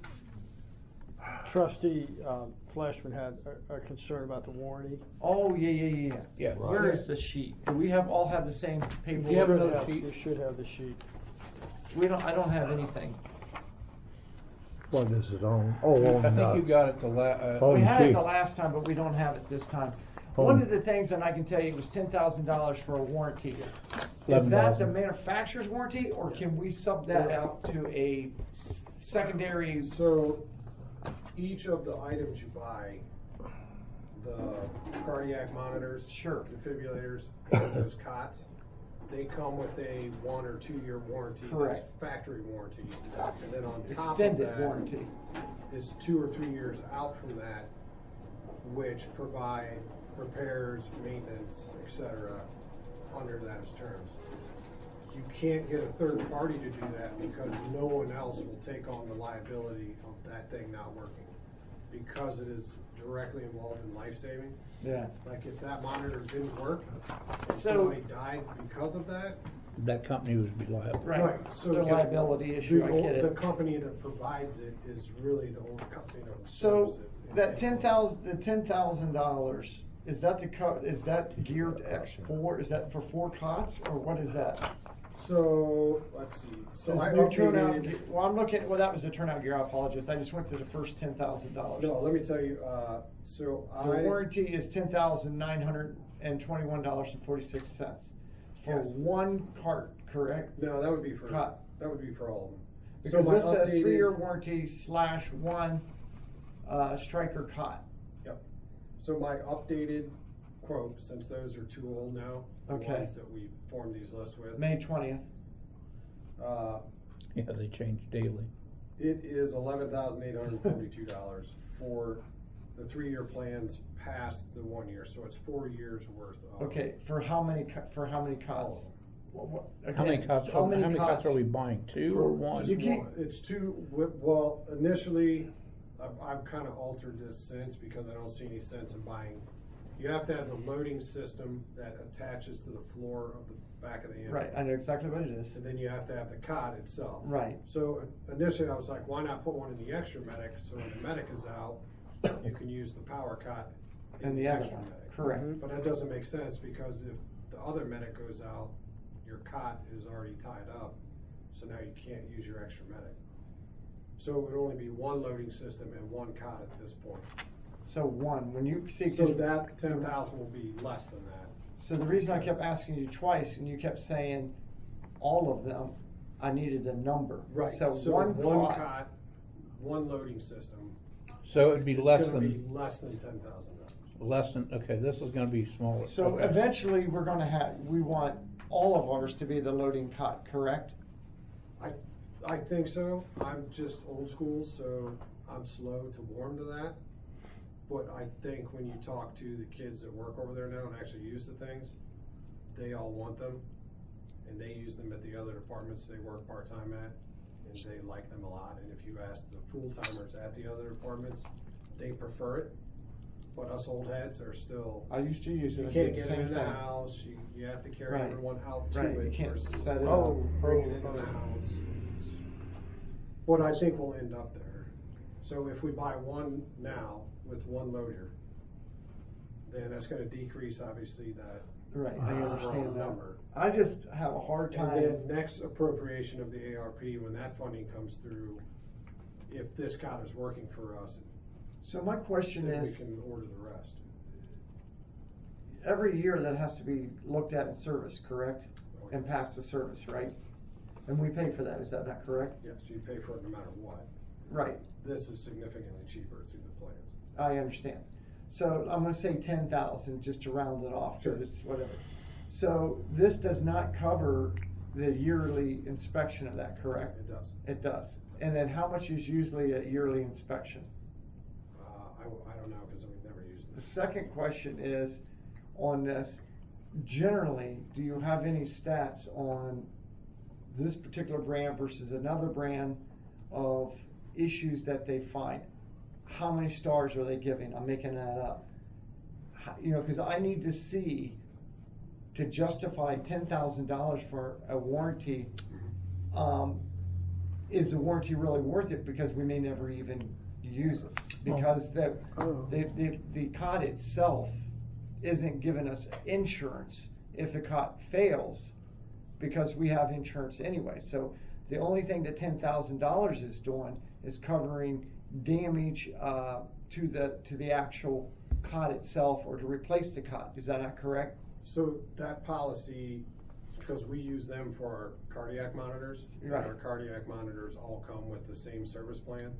A: Trustee Fleshman had a concern about the warranty.
G: Oh, yeah.
B: Yeah.
C: Right.
G: Where is the sheet? Do we all have the same paperwork?
B: You have
A: Should
B: another sheet?
A: You should have the sheet.
G: I don't have anything.
C: What is it on? Oh,
B: I
C: on,
B: think you got it
C: Oh,
G: We had it
C: gee.
G: the last time, but we don't have it this time.
C: Oh.
G: One of the things that I can tell you was $10,000 for a warranty. Is that the manufacturer's warranty, or can we sub that out to a secondary?
D: So, each of the items you buy, the cardiac monitors,
G: Sure.
D: defibrillators, and those cots, they come with a 1 or 2 year warranty.
G: Correct.
D: That's factory warranty. And then on top of
G: Extended
D: that
G: warranty.
D: is 2 or 3 years out from that, which provide repairs, maintenance, etc. under those terms. You can't get a third party to do that because no one else will take on the liability of that thing not working. because it is directly involved in life saving.
G: Yeah.
D: Like if that monitor didn't work, and
G: So-
D: somebody died because of that.
B: That company would be liable.
G: Right.
D: So
G: The
D: the-
G: liability issue, I get
D: The
G: it.
D: company that provides it is really the only company that will
G: So
D: service it.
G: that $10,000, is that is that geared X4? Is that for 4 cots or what is that?
D: So let's see. So
G: Says
D: I
G: new turnout.
D: updated.
G: Well, I'm looking. Well, that was the turnout gear. I apologize. I just went to the first $10,000.
D: No, let me tell you. So
G: The
D: I
G: warranty is $10,921.46 for
D: Yes.
G: one cart, correct?
D: no, that would be for
G: Cut.
D: that would be for all of them.
G: Because
D: so my
G: this says
D: updated-
G: 3-year warranty /1 striker cot.
D: Yep. So my updated quote, since those are too old now, the
G: Okay.
D: ones that we formed these lists with,
G: May 20th.
B: Yeah, they change daily.
D: it is $11,842 for the 3-year plans past the 1 year. So it's 4 years worth of.
G: Okay, for how many cots?
D: All
B: How many cots? How many cots are we buying? 2 or 1?
G: You can't-
D: It's two. Well, initially, I've kind of altered this since because I don't see any sense in buying. You have to have the loading system that attaches to the floor of the back of the ambulance.
G: Right, I know exactly what it is.
D: And then you have to have the cot itself.
G: Right.
D: So initially, I was like, why not put one in the extra medic? So when the medic is out, you can use the power cot in
G: And
D: the
G: the other
D: extra
G: one,
D: medic.
G: correct.
D: But that doesn't make sense because if the other medic goes out, your cot is already tied up, so now you can't use your extra medic. So it would only be one loading system and one cot at this point.
G: So one, when you see,
D: So that 10,000 will be less than that.
G: so the reason I kept asking you twice and you kept saying all of them, I needed a number.
D: Right.
G: So,
D: So
G: one
D: one
G: cot,
D: cot, one loading system.
B: So it'd be
D: It's
B: less
D: gonna be
B: than,
D: less than $10,000.
B: okay, this is gonna be smaller.
G: so
B: Okay.
G: eventually we're gonna have, we want all of ours to be the loading cot, correct?
D: I think so. I'm just old school, so I'm slow to warm to that. But I think when you talk to the kids that work over there now and actually use the things, they all want them. And they use them at the other departments they work part-time at, and they like them a lot. And if you ask the full-timers at the other departments, they prefer it. But us old heads are still,
G: I used to use it.
D: you
G: I
D: can't
G: did the
D: get them
G: same
D: in the
G: thing.
D: house, you have to carry
G: Right.
D: everyone out to
G: Right, you
D: it
G: can't
D: versus
G: set it
D: bring
G: up.
D: it into the house. What I think we'll end up there. So if we buy one now with one loader, then that's gonna decrease obviously that
G: Right, I understand that.
D: number.
G: I just have a hard
D: And
G: time.
D: then next appropriation of the ARP, when that funding comes through, if this cot is working for us,
G: So my question
D: then we
G: is,
D: can order the rest.
G: every year that has to be looked at and serviced, correct? And passed the service, right? And we pay for that, is that not correct?
D: Yes, you pay for it no matter what.
G: Right,
D: This is significantly cheaper through the plans.
G: I understand. So I'm gonna say 10,000, just to round it off, because
D: Sure.
G: it's whatever. So this does not cover the yearly inspection of that, correct?
D: It does.
G: It does. And then how much is usually a yearly inspection?
D: I don't know, because we've never used
G: The
D: this.
G: second question is, on this, generally, do you have any stats on this particular brand versus another brand of issues that they find? How many stars are they giving? I'm making that up. You know, because I need to see, to justify $10,000 for a warranty, is the warranty really worth it? Because we may never even use it. Because the cot itself isn't giving us insurance if the cot fails, because we have insurance anyway. So the only thing that $10,000 is doing is covering damage to the actual cot itself, or to replace the cot. Is that not correct?
D: So that policy, because we use them for our cardiac monitors, and
G: Right.
D: our cardiac monitors all come with the same service plan.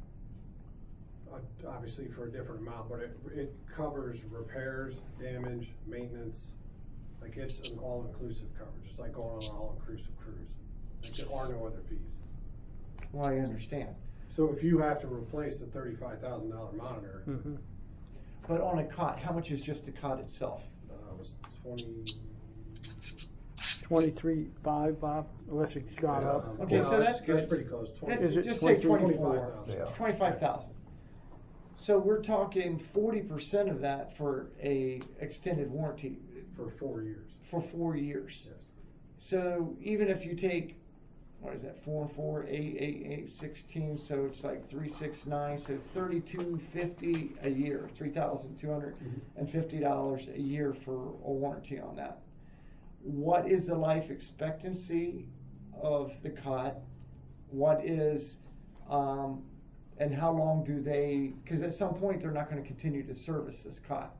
D: Obviously for a different amount, but it covers repairs, damage, maintenance. Like it's an all-inclusive coverage. It's like going on an all-inclusive cruise. Like there are no other fees.
G: Well, I understand.
D: So if you have to replace a $35,000 monitor,
G: But on a cot, how much is just the cot itself?
D: it was 20.
A: 23.5, Bob, unless it's gone up.
G: Okay, so that's good.
D: That's pretty close. 20.
A: Is it
G: Just say
A: 24?
G: 24.
C: Yeah.
G: 25,000. So we're talking 40% of that for a extended warranty
D: For 4 years.
G: for 4 years.
D: Yes.
G: So even if you take, what is that, 4 and 4, 8, 8, 8, 16, so it's like 3, 6, 9, so $3,250 a year, $3,250 a year for a warranty on that. What is the life expectancy of the cot? What is, and how long do they, because at some point they're not going to continue to service this cot.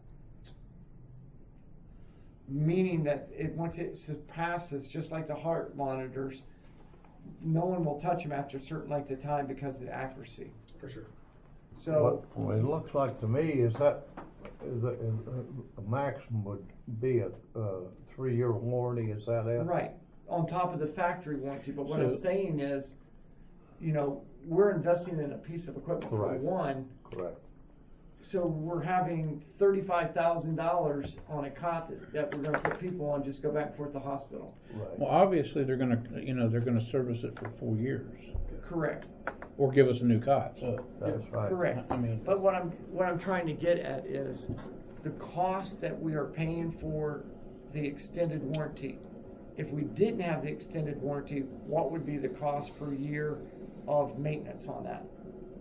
G: Meaning that once it surpasses, just like the heart monitors, no one will touch them after a certain length of time because of the accuracy.
D: For sure.
G: So
C: What it looks like to me is that the maximum would be a 3-year warranty, is that it?
G: right, on top of the factory warranty, but what
B: So-
G: I'm saying is, you know, we're investing in a piece of equipment for
C: Correct.
G: one,
C: Correct.
G: so we're having $35,000 on a cot that we're gonna put people on, just go back and forth to the hospital.
C: Right.
B: Well, obviously, they're gonna, they're gonna service it for 4 years,
G: Correct,
B: or give us a new cot, so.
C: That's right.
G: correct.
B: I mean-
G: But what I'm trying to get at is the cost that we are paying for the extended warranty. If we didn't have the extended warranty, what would be the cost per year of maintenance on that?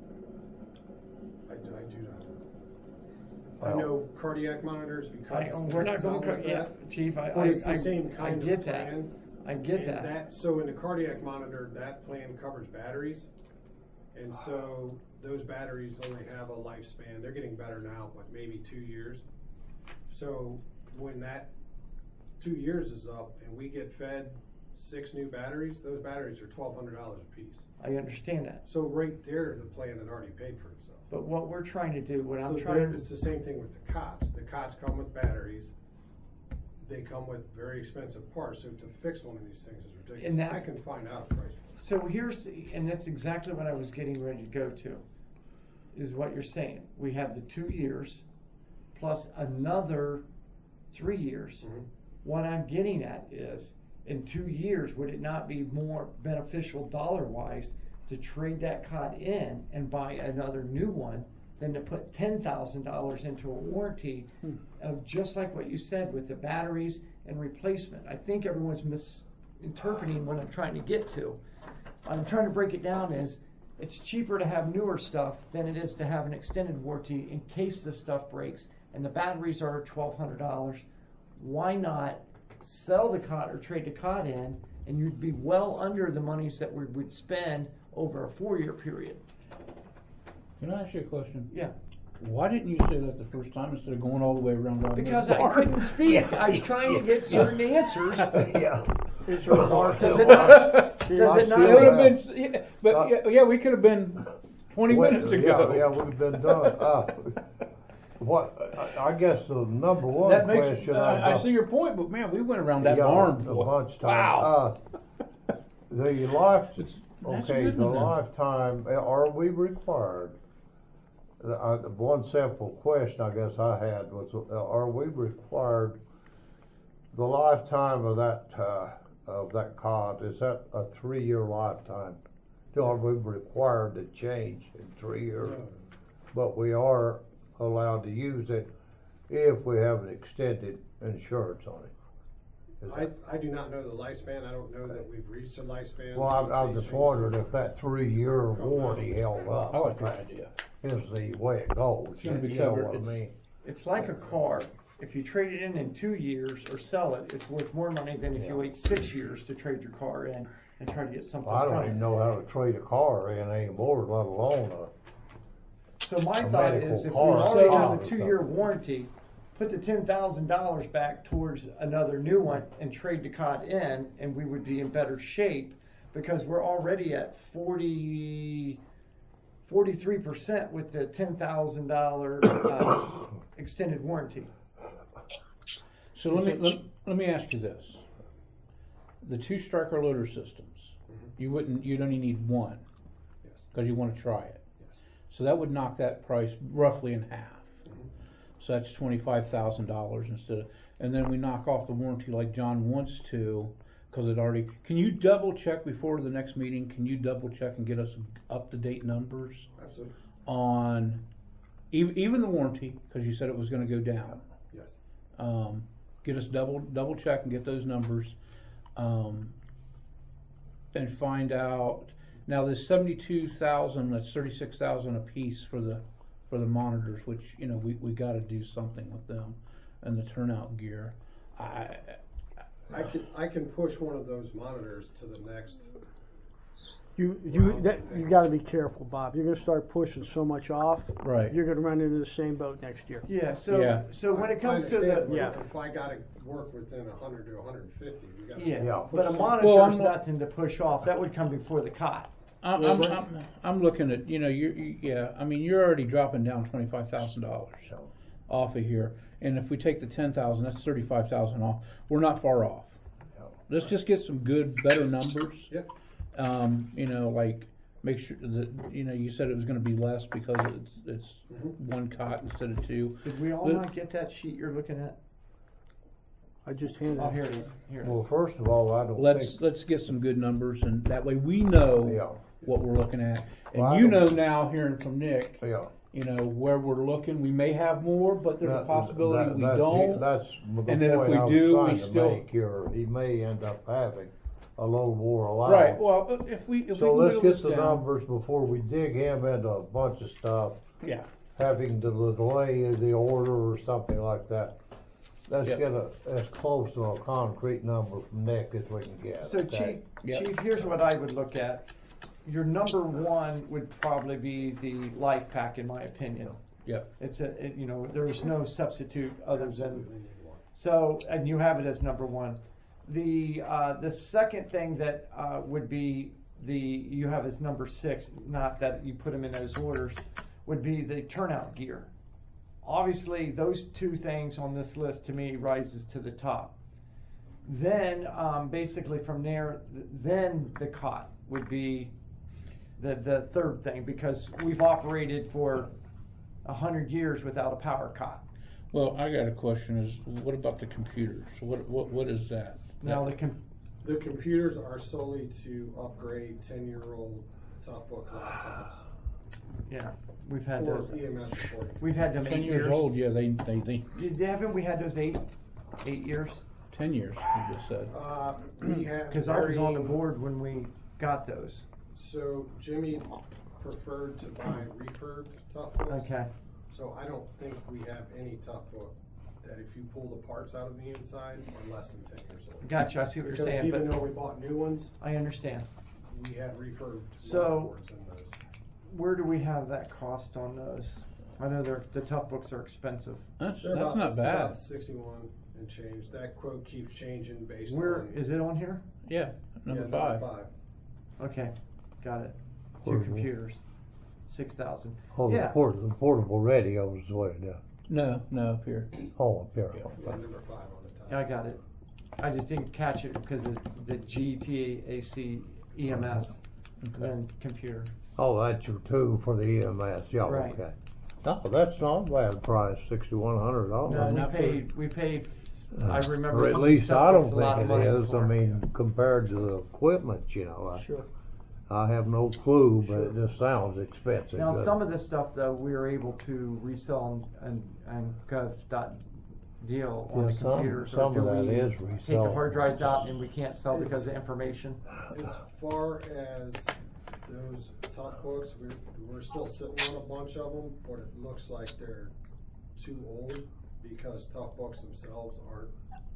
D: I do not know. I know cardiac monitors because.
G: We're not going, yeah, Chief,
D: But it's the same
G: I
D: kind
G: get
D: of
G: that.
D: plan.
G: I get
D: And
G: that.
D: So in the cardiac monitor, that plan covers batteries. And so those batteries only have a lifespan, they're getting better now, but maybe 2 years. So when that 2 years is up and we get fed 6 new batteries, those batteries are $1,200 a piece.
G: I understand that.
D: So right there, the plan had already paid for itself.
G: But what we're trying to do, what
D: So
G: I'm
D: there,
G: trying,
D: it's the same thing with the cots. The cots come with batteries. They come with very expensive parts, so to fix one of these things is
G: And
D: ridiculous.
G: that-
D: I can find out a price for it.
G: so and that's exactly what I was getting ready to go to, is what you're saying. We have the 2 years plus another 3 years.
D: Mhm.
G: What I'm getting at is, in 2 years, would it not be more beneficial dollar-wise to trade that cot in and buy another new one than to put $10,000 into a warranty of just like what you said with the batteries and replacement? I think everyone's misinterpreting what I'm trying to get to. What I'm trying to break it down is, it's cheaper to have newer stuff than it is to have an extended warranty in case the stuff breaks, and the batteries are $1,200. Why not sell the cot or trade the cot in, and you'd be well under the monies that we would spend over a 4-year period?
B: Can I ask you a question?
G: Yeah,
B: Why didn't you say that the first time instead of going all the way around?
G: because I couldn't speak. I was trying to get certain answers.
C: Yeah.
A: It's remarkable.
G: Does it not? Does it
B: It
G: not?
B: would have
G: make-
B: been, yeah, but yeah, we could have been 20 minutes ago.
C: Yeah, we've been done. I guess the number one
B: That makes,
C: question
B: I see your point, but man, we went around that
C: Yeah,
B: barn.
C: a
B: boy.
C: bunch of
B: Wow.
C: times. The life,
B: That's
C: okay,
B: good
C: the
B: to know.
C: lifetime, are we required? One simple question I guess I had was, are we required, the lifetime of that cot, is that a 3-year lifetime? Are we required to change in 3 years?
D: No.
C: But we are allowed to use it if we have an extended insurance on it. Is that-
D: I do not know the lifespan. I don't know that we've reached the lifespan.
C: Well,
D: since
C: I'm
D: these
C: just
D: things
C: wondering
D: are-
C: if that 3-year warranty held up.
B: I like that idea.
C: Is the way it goes,
B: It's gonna be
C: you know
B: covered.
C: what I mean?
G: It's like a car. If you trade it in 2 years or sell it, it's worth more money than if you wait 6 years to trade your car in and try to get something
C: Well, I
G: from
C: don't
G: it.
C: even know how to trade a car in anymore, let alone
G: So my
C: a
G: thought
C: medical
G: is, if we
C: car
G: already
C: or
G: have a
C: something.
G: 2-year warranty, put the $10,000 back towards another new one and trade the cot in, and we would be in better shape, because we're already at 43% with the $10,000 extended warranty.
B: So let me ask you this: the 2 striker loader systems, you'd only need one
D: Yes.
B: because you want to try it.
D: Yes.
B: So that would knock that price roughly in half. So that's $25,000 instead of, and then we knock off the warranty like John wants to, because it already. Can you double check before the next meeting? Can you double check and get us up to date numbers
D: Absolutely.
B: on even the warranty, because you said it was going to go down.
D: Yes.
B: Get us double check and get those numbers, and find out. Now this 72,000, that's 36,000 a piece for the monitors, which we got to do something with them, and the turnout gear.
D: I can push one of those monitors to the next.
A: You got to be careful, Bob. You're going to start pushing so much off.
B: Right.
A: You're going to run into the same boat next year.
G: Yeah. So
B: Yeah.
G: so when it comes
D: I
G: to
D: understand,
G: the
D: but if I got to work within 100 to 150, we got to
G: yeah,
C: push
G: but a
D: some-
G: monitor's
B: Well, I'm-
G: nothing to push off. That would come before the cot.
B: I'm looking at you're already dropping down $25,000 off of here, and if we take the 10,000, that's 35,000 off. We're not far off. Let's just get some better numbers.
D: Yep.
B: Like make sure that you said it was going to be less because it's one cot instead of two.
G: Did we all
B: Let-
G: not get that sheet you're looking at?
A: I just handed
G: Oh,
A: it.
G: here it is. Here it
C: Well,
G: is.
C: first of all, I don't think.
B: Let's get some good numbers, and that way we know
C: Yeah.
B: what we're looking at. And
C: Well, I
B: you know
C: don't-
B: now, hearing from Nick,
C: Yeah.
B: where we're looking. We may have more, but there's a possibility we
C: that's
B: don't.
C: That's the
B: And then if
C: point
B: we
C: I was
B: do,
C: trying
B: we
C: to
B: still-
C: make here. He may end up having a little more allowance.
B: Right. Well, if we
C: So
B: can
C: let's
B: whittle
C: get
B: this
C: the
B: down-
C: numbers before we dig him into a bunch of stuff,
B: Yeah.
C: having to delay the order or something like that. Let's
B: Yep.
C: get as close to a concrete number from Nick as we can get.
G: So
C: okay?
G: Chief, here's what I would look at. Your number one would probably be the life pack, in my opinion.
B: Yep.
G: It's there's no substitute other than
D: Absolutely need one.
G: so, and you have it as number one. The second thing that would be you have as number 6, not that you put them in those orders, would be the turnout gear. Obviously, those two things on this list to me rises to the top. Then, basically from there, then the cot would be the third thing, because we've operated for 100 years without a power cot.
B: Well, I got a question. Is what about the computers? What is that?
G: Now
D: The computers are solely to upgrade 10-year-old Toughbook laptops
G: yeah, we've had
D: for
G: those.
D: EMS reporting.
G: We've had them
B: 10
G: 8
B: years old. Yeah, they
G: Haven't we had those 8 years?
B: 10 years. You just said.
D: We have
G: Because I was on the
D: varying-
G: board when we got those.
D: So Jimmy preferred to buy refurb Toughbooks.
G: Okay.
D: So I don't think we have any Toughbook that if you pull the parts out of the inside are less than 10 years old.
G: Gotcha. I see what you're
D: Because
G: saying,
D: even
G: but
D: though we bought new ones,
G: I understand.
D: we had refurbed
G: So-
D: motherboards in those.
G: Where do we have that cost on those? I know the tough books are expensive.
B: That's
D: They're
B: not
D: it's
B: bad.
D: about 61 and change. That quote keeps changing based
G: Where
D: on.
G: is it on here?
B: Yeah. Number
D: yeah,
B: 5.
G: Okay, got it. 2
C: Where's it?
G: computers, 6,000.
C: Oh,
G: Yeah.
C: the portable radio is the way it does.
B: No, up here.
C: Oh, up here.
B: Yeah.
D: Yeah, number 5 on the top.
G: I got it. I just didn't catch it because of the GTAC EMS, and then computer.
C: Oh, that's your 2 for the EMS. Yeah,
G: Right.
C: okay. No, that's not a bad price, $6,100.
G: No,
B: not for-
G: we paid. I remember.
C: Or at
G: some of the
C: least
G: stuff
C: I don't
G: was a lot
C: think
G: of
C: it
G: money
C: is.
G: for
C: I
G: it.
C: mean, compared to the equipment,
A: Sure.
C: I have no clue, but it just sounds expensive.
G: Now,
C: doesn't
G: some
C: it?
G: of this stuff though, we were able to resell and gov.deal on
C: Yeah,
G: the
C: some-
G: computers.
C: some
G: or
C: of
G: do
C: that
G: we
C: is
G: take the
C: resellable.
G: hard drives out and we can't sell because of information?
D: As far as those Toughbooks, we're still sitting on a bunch of them, but it looks like they're too old because Toughbooks themselves aren't.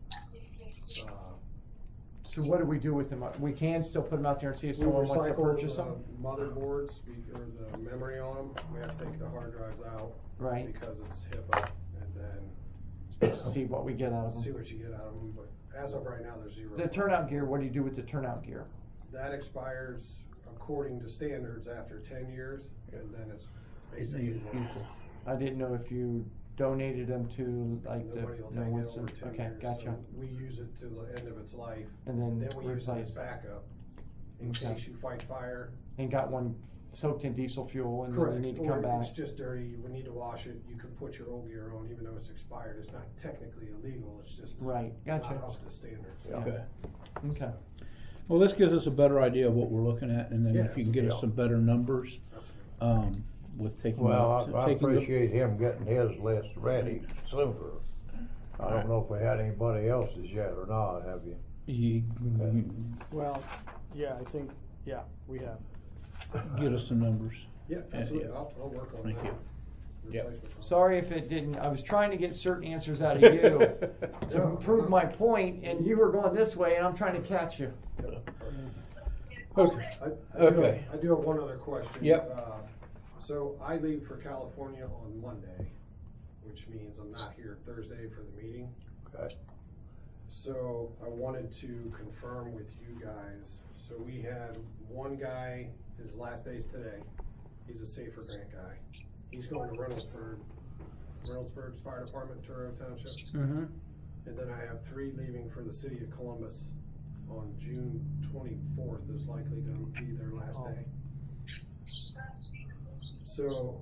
G: So what do we do with them? We can still put them out there and see if
D: We
G: someone wants to
D: recycle
G: purchase them,
D: the motherboards or the memory on them. We have to take the hard drives out
G: right?
D: because it's HIPAA, and then
G: See what we get out of
D: see
G: them.
D: what you get out of them. But as of right now, there's 0.
G: The turnout gear, what do you do with the turnout gear?
D: That expires according to standards after 10 years, and then it's basically
B: Useful.
G: I didn't know if you donated them to like
D: nobody will
G: the
D: take
G: no
D: it
G: one's
D: over 10
G: okay,
D: years.
G: gotcha.
D: So we use it to the end of its life,
G: And then
D: then we use it
G: replace
D: as backup in
G: Okay.
D: case you fight fire.
G: and got one soaked in diesel fuel and
D: Correct.
G: then you need to
D: Or
G: come back.
D: it's just dirty. We need to wash it. You can put your old gear on, even though it's expired. It's not technically illegal. It's just
G: Right, gotcha.
D: not up to standards.
G: Yeah.
B: Okay.
G: Okay.
B: Well, this gives us a better idea of what we're looking at, and then
D: Yeah,
B: if you can get us some better numbers,
D: Absolutely.
B: with taking
C: Well,
B: the,
C: I
B: taking the-
C: appreciate him getting his list ready sooner. I don't know if we had anybody else's yet or not, have you?
A: Well, yeah, I think, yeah, we have.
B: Get us some numbers.
D: Yeah, absolutely, I'll work on that.
B: Thank you. Yep.
D: Replacement cost.
G: Sorry if it didn't, I was trying to get certain answers out of you to prove my point, and you were going this way, and I'm trying to catch you.
B: Okay.
D: Okay. I do have one other question.
B: Yep.
D: So I leave for California on Monday, which means I'm not here Thursday for the meeting.
C: Okay.
D: So I wanted to confirm with you guys. So we had one guy, his last day's today. He's a Safer Grant guy. He's going to Reynoldsburg Fire Department, Turo Township.
B: Mm-hmm.
D: And then I have 3 leaving for the city of Columbus on June 24th is likely going to be their last day. So,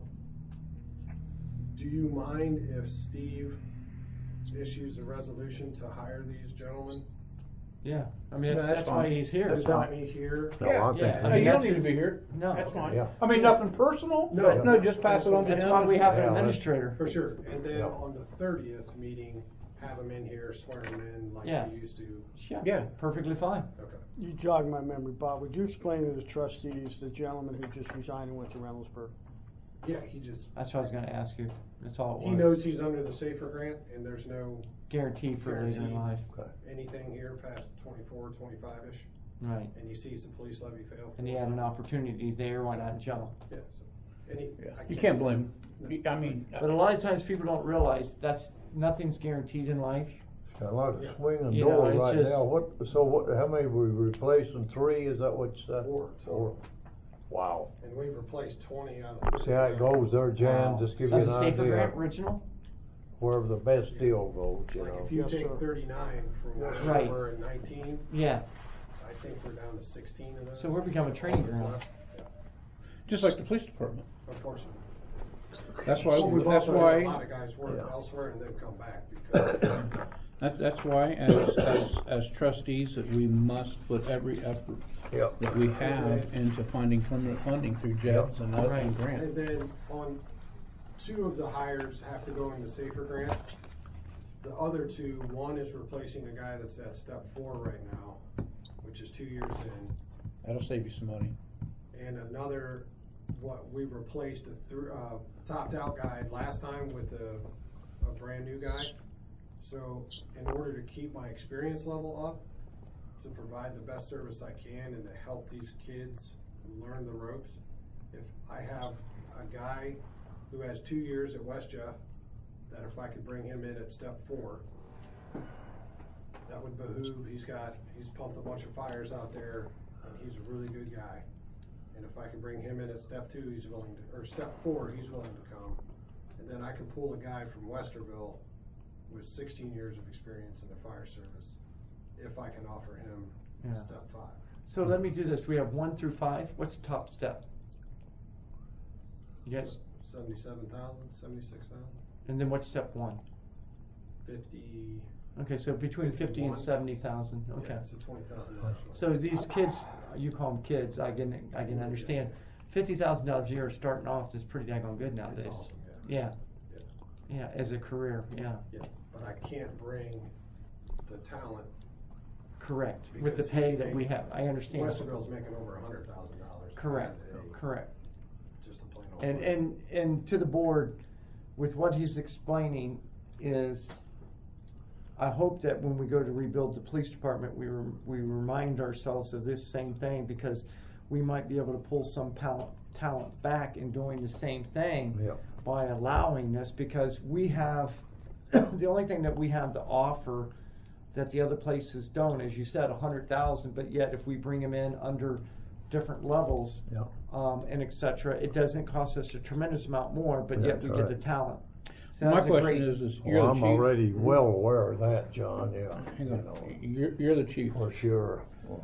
D: do you mind if Steve issues a resolution to hire these gentlemen?
G: Yeah, I mean,
B: Yeah,
G: that's why
B: fine.
G: he's here.
D: Without me here?
C: No, I think
G: yeah.
B: No,
G: I mean,
B: you don't
G: that's
B: need to
G: his-
B: be here.
G: No.
B: That's fine.
C: Yeah.
B: I mean, nothing personal.
D: No.
B: No, just pass it on to him.
G: That's why we have an
C: Yeah,
G: administrator.
D: For sure. And then
C: Yeah.
D: on the 30th meeting, have them in here, swear them in like
G: Yeah.
D: we used to.
B: Yeah.
G: Perfectly fine.
D: Okay.
A: You jogged my memory, Bob. Would you explain to the trustees the gentleman who just resigned and went to Reynoldsburg?
D: Yeah, he just,
G: That's what I was gonna ask you. That's all it was.
D: he knows he's under the Safer Grant and there's no
G: Guarantee for later in life.
D: anything here past 24, 25-ish.
G: Right.
D: And he sees the police levy fail.
G: And he had an opportunity there, why not jump?
D: Yeah, so, any,
B: Yeah.
D: I
B: You can't blame him. I mean,
G: But a lot of times people don't realize nothing's guaranteed in life.
C: It's kinda like a swinging
G: You know,
C: door
G: it's
C: right
G: just-
C: now. How many we replacing? 3, is that what you said?
D: 4 total.
C: Wow.
D: And we've replaced 20 out of 30.
C: See how it goes there, Jan,
G: Wow.
C: just give you
G: That's
C: an
G: a Safer
C: idea,
G: Grant original?
C: wherever the best deal goes, you
D: Like
C: know.
D: if you
A: Yes,
D: take
A: sir.
D: 39 from where
G: Right.
D: we were in 19,
G: Yeah.
D: I think we're down to 16 of those.
G: So we're becoming a training
D: What's
G: ground.
D: left? Yeah,
B: just like the police department.
D: unfortunately.
B: That's why.
D: Well, we've
B: That's
D: also had a lot
B: why.
D: of guys work
C: Yeah.
D: elsewhere and then come back because
B: That's why, as trustees, that we must put every effort
C: Yep.
B: that we have into finding permanent funding through JEDs and other
G: Right.
B: grants.
D: And then on 2 of the hires have to go in the Safer Grant. The other 2, one is replacing a guy that's at step 4 right now, which is 2 years in.
B: That'll save you some money.
D: And another, what we replaced a topped out guy last time with a brand new guy. So in order to keep my experience level up, to provide the best service I can and to help these kids learn the ropes, if I have a guy who has 2 years at West Jeff, that if I could bring him in at step 4, that would behoove. He's pumped a bunch of fires out there and he's a really good guy. And if I could bring him in at step 2, he's willing to, or step 4, he's willing to come. And then I can pull a guy from Westerville with 16 years of experience in the fire service, if I can offer him
G: Yeah.
D: step 5.
G: So let me do this. We have 1 through 5. What's the top step? Yes.
D: 77,000, 76,000,
G: And then what's step 1?
D: 50.
G: Okay, so between 50 and
D: 51.
G: 70,000. Okay.
D: Yeah, it's a $20,000.
G: So these kids, you call them kids, I can understand. $50,000 a year starting off is pretty daggone good nowadays.
D: It's awesome,
G: Yeah.
D: Yeah.
G: Yeah, as a career, yeah.
D: Yes, but I can't bring the talent.
G: Correct. With the
D: Because
G: pay
D: he's
G: that we
D: making-
G: have, I understand.
D: Westerville's making over $100,000.
G: Correct,
D: as a-
G: correct.
D: Just a plain old.
G: And to the board, with what he's explaining is, I hope that when we go to rebuild the police department, we remind ourselves of this same thing, because we might be able to pull some talent back in doing the same thing
C: Yeah.
G: by allowing this, because we have, the only thing that we have to offer that the other places don't, as you said, 100,000, but yet if we bring them in under different levels,
C: Yeah.
G: and et cetera, it doesn't cost us a tremendous amount more, but yet
C: That's
G: we get the
C: right.
G: talent. So
B: My
G: that's a
B: question
G: great-
B: is you're
C: Well,
B: the
C: I'm
B: chief.
C: already well aware of that, John, yeah,
B: Hang
C: you
B: on.
C: know,
B: You're the chief,
C: for sure.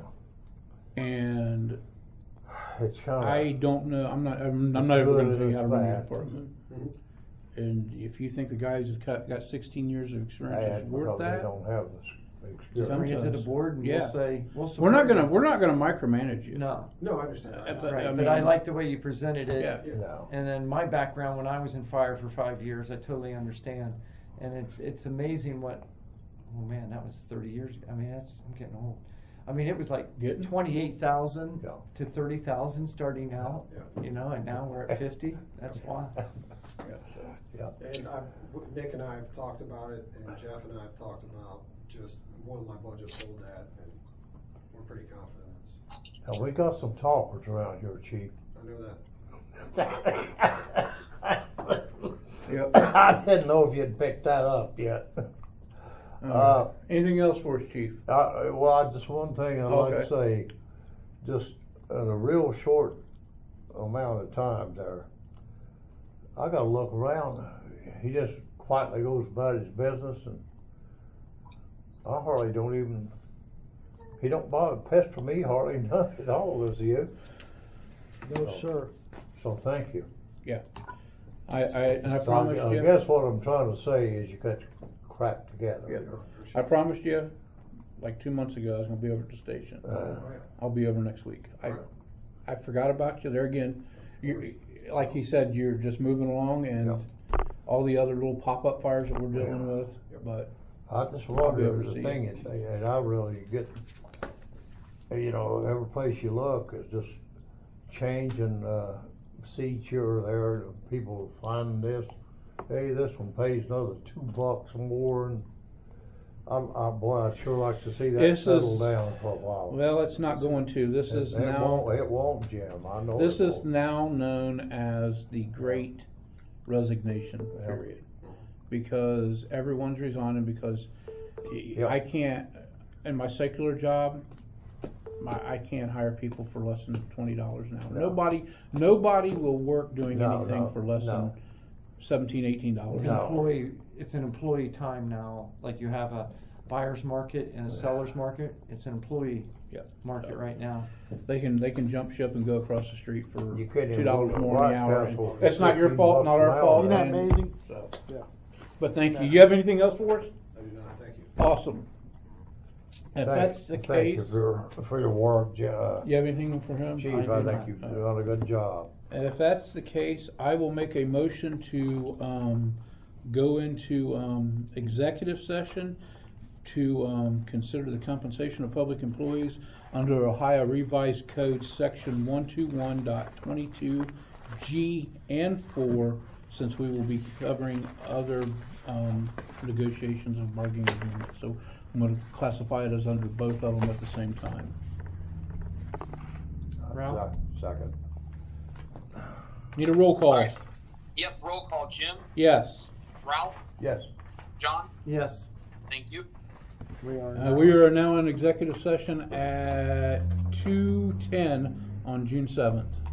B: and
C: It's kinda.
B: I don't know. I'm not ever
C: As
B: going
C: good
B: to tell you
C: as
B: how to run your
C: that.
B: department.
D: Mhm.
B: And if you think the guys that got 16 years of experience
C: bad
B: is worth
C: because
B: that,
C: they don't have Experience.
G: Bring it to the
B: Sometimes.
G: board and
B: Yeah.
G: we'll say, we'll
B: We're
G: support
B: not
G: you.
B: gonna micromanage you.
G: No,
D: No, I understand.
B: But,
G: right,
B: I
G: but I
B: mean-
G: like the way you presented it.
B: Yeah.
C: No.
G: And then my background, when I was in fire for 5 years, I totally understand. And it's amazing what, oh man, that was 30 years ago. I mean, I'm getting old. I mean, it was like
B: Getting?
G: 28,000
C: Yeah.
G: to 30,000 starting out,
D: Yeah.
G: you know, and now we're at 50. That's wild.
C: Yeah.
D: And Nick and I have talked about it, and Jeff and I have talked about just what my budget pulled at, and we're pretty confident.
C: Now, we got some talkers around here, Chief.
D: I know that.
B: Yep.
C: I didn't know if you'd picked that up yet.
B: Anything else for us, Chief?
C: Well, just one thing I'd like to say, just in a real short amount of time there, I got to look around. He just quietly goes about his business, and I hardly don't even. He don't bother pester me hardly none at all, does you?
A: No, sir.
C: So thank you.
B: Yeah. I
C: So
B: promised
C: I
B: you.
C: guess what I'm trying to say is you got your crap together.
B: Yeah.
C: here.
B: I promised you, like 2 months ago, I was gonna be over at the station. I'll be over next week. I forgot about you there again. You, like he said, you're just moving along, and all the other little pop-up fires that we're dealing with. But
C: I just
B: be
C: wonder,
B: able to
C: the
B: see
C: thing is, and I really get, you know, every place you look is just changing, seats here or there, people finding this, hey, this one pays another $2 more, and boy, I'd sure like to see that
B: This
C: settle
B: is-
C: down for a while.
B: well, it's not going to. This is
C: It
B: now.
C: won't, Jim, I know
B: This
C: it
B: is
C: won't.
B: now known as the Great Resignation
C: Yeah.
B: period, because everyone's resigning because I can't, in my secular job, I can't hire people for less than $20 an hour.
C: No.
B: Nobody will work doing
C: No,
B: anything
C: no,
B: for less
C: no.
B: than $17, $18 an hour.
C: No.
G: It's an employee time now. Like you have a buyer's market and a seller's market. It's an employee
B: Yeah.
G: market right now.
B: They can jump ship and go across the street for
C: You couldn't even
B: $2
C: go to
B: more an
C: White
B: hour.
C: Castle
B: And
C: for
B: It's not your
C: $15
B: fault, not
C: an
B: our
C: hour.
B: fault.
A: Isn't that
B: and
A: amazing?
B: So,
A: Yeah.
B: but thank you. You have anything else for us?
D: I do not, thank you.
B: Awesome. If that's the
C: Thank
B: case,
C: you for your work,
B: you have anything for him?
C: Chief,
G: I
C: I
G: do
C: think
G: not.
C: you've done a good job.
B: And if that's the case, I will make a motion to go into executive session to consider the compensation of public employees under Ohio Revised Code Section 121.22G and 4, since we will be covering other negotiations of bargaining agreements. So I'm going to classify it as under both of them at the same time.
G: Ralph?
C: Second.
B: Need a roll call?
E: Alright. Yep, roll call. Jim,
B: Yes.
E: Ralph,
C: Yes.
E: John,
G: Yes,
E: thank you.
G: we are.
B: We are now in executive session at 2:10 on June 7th.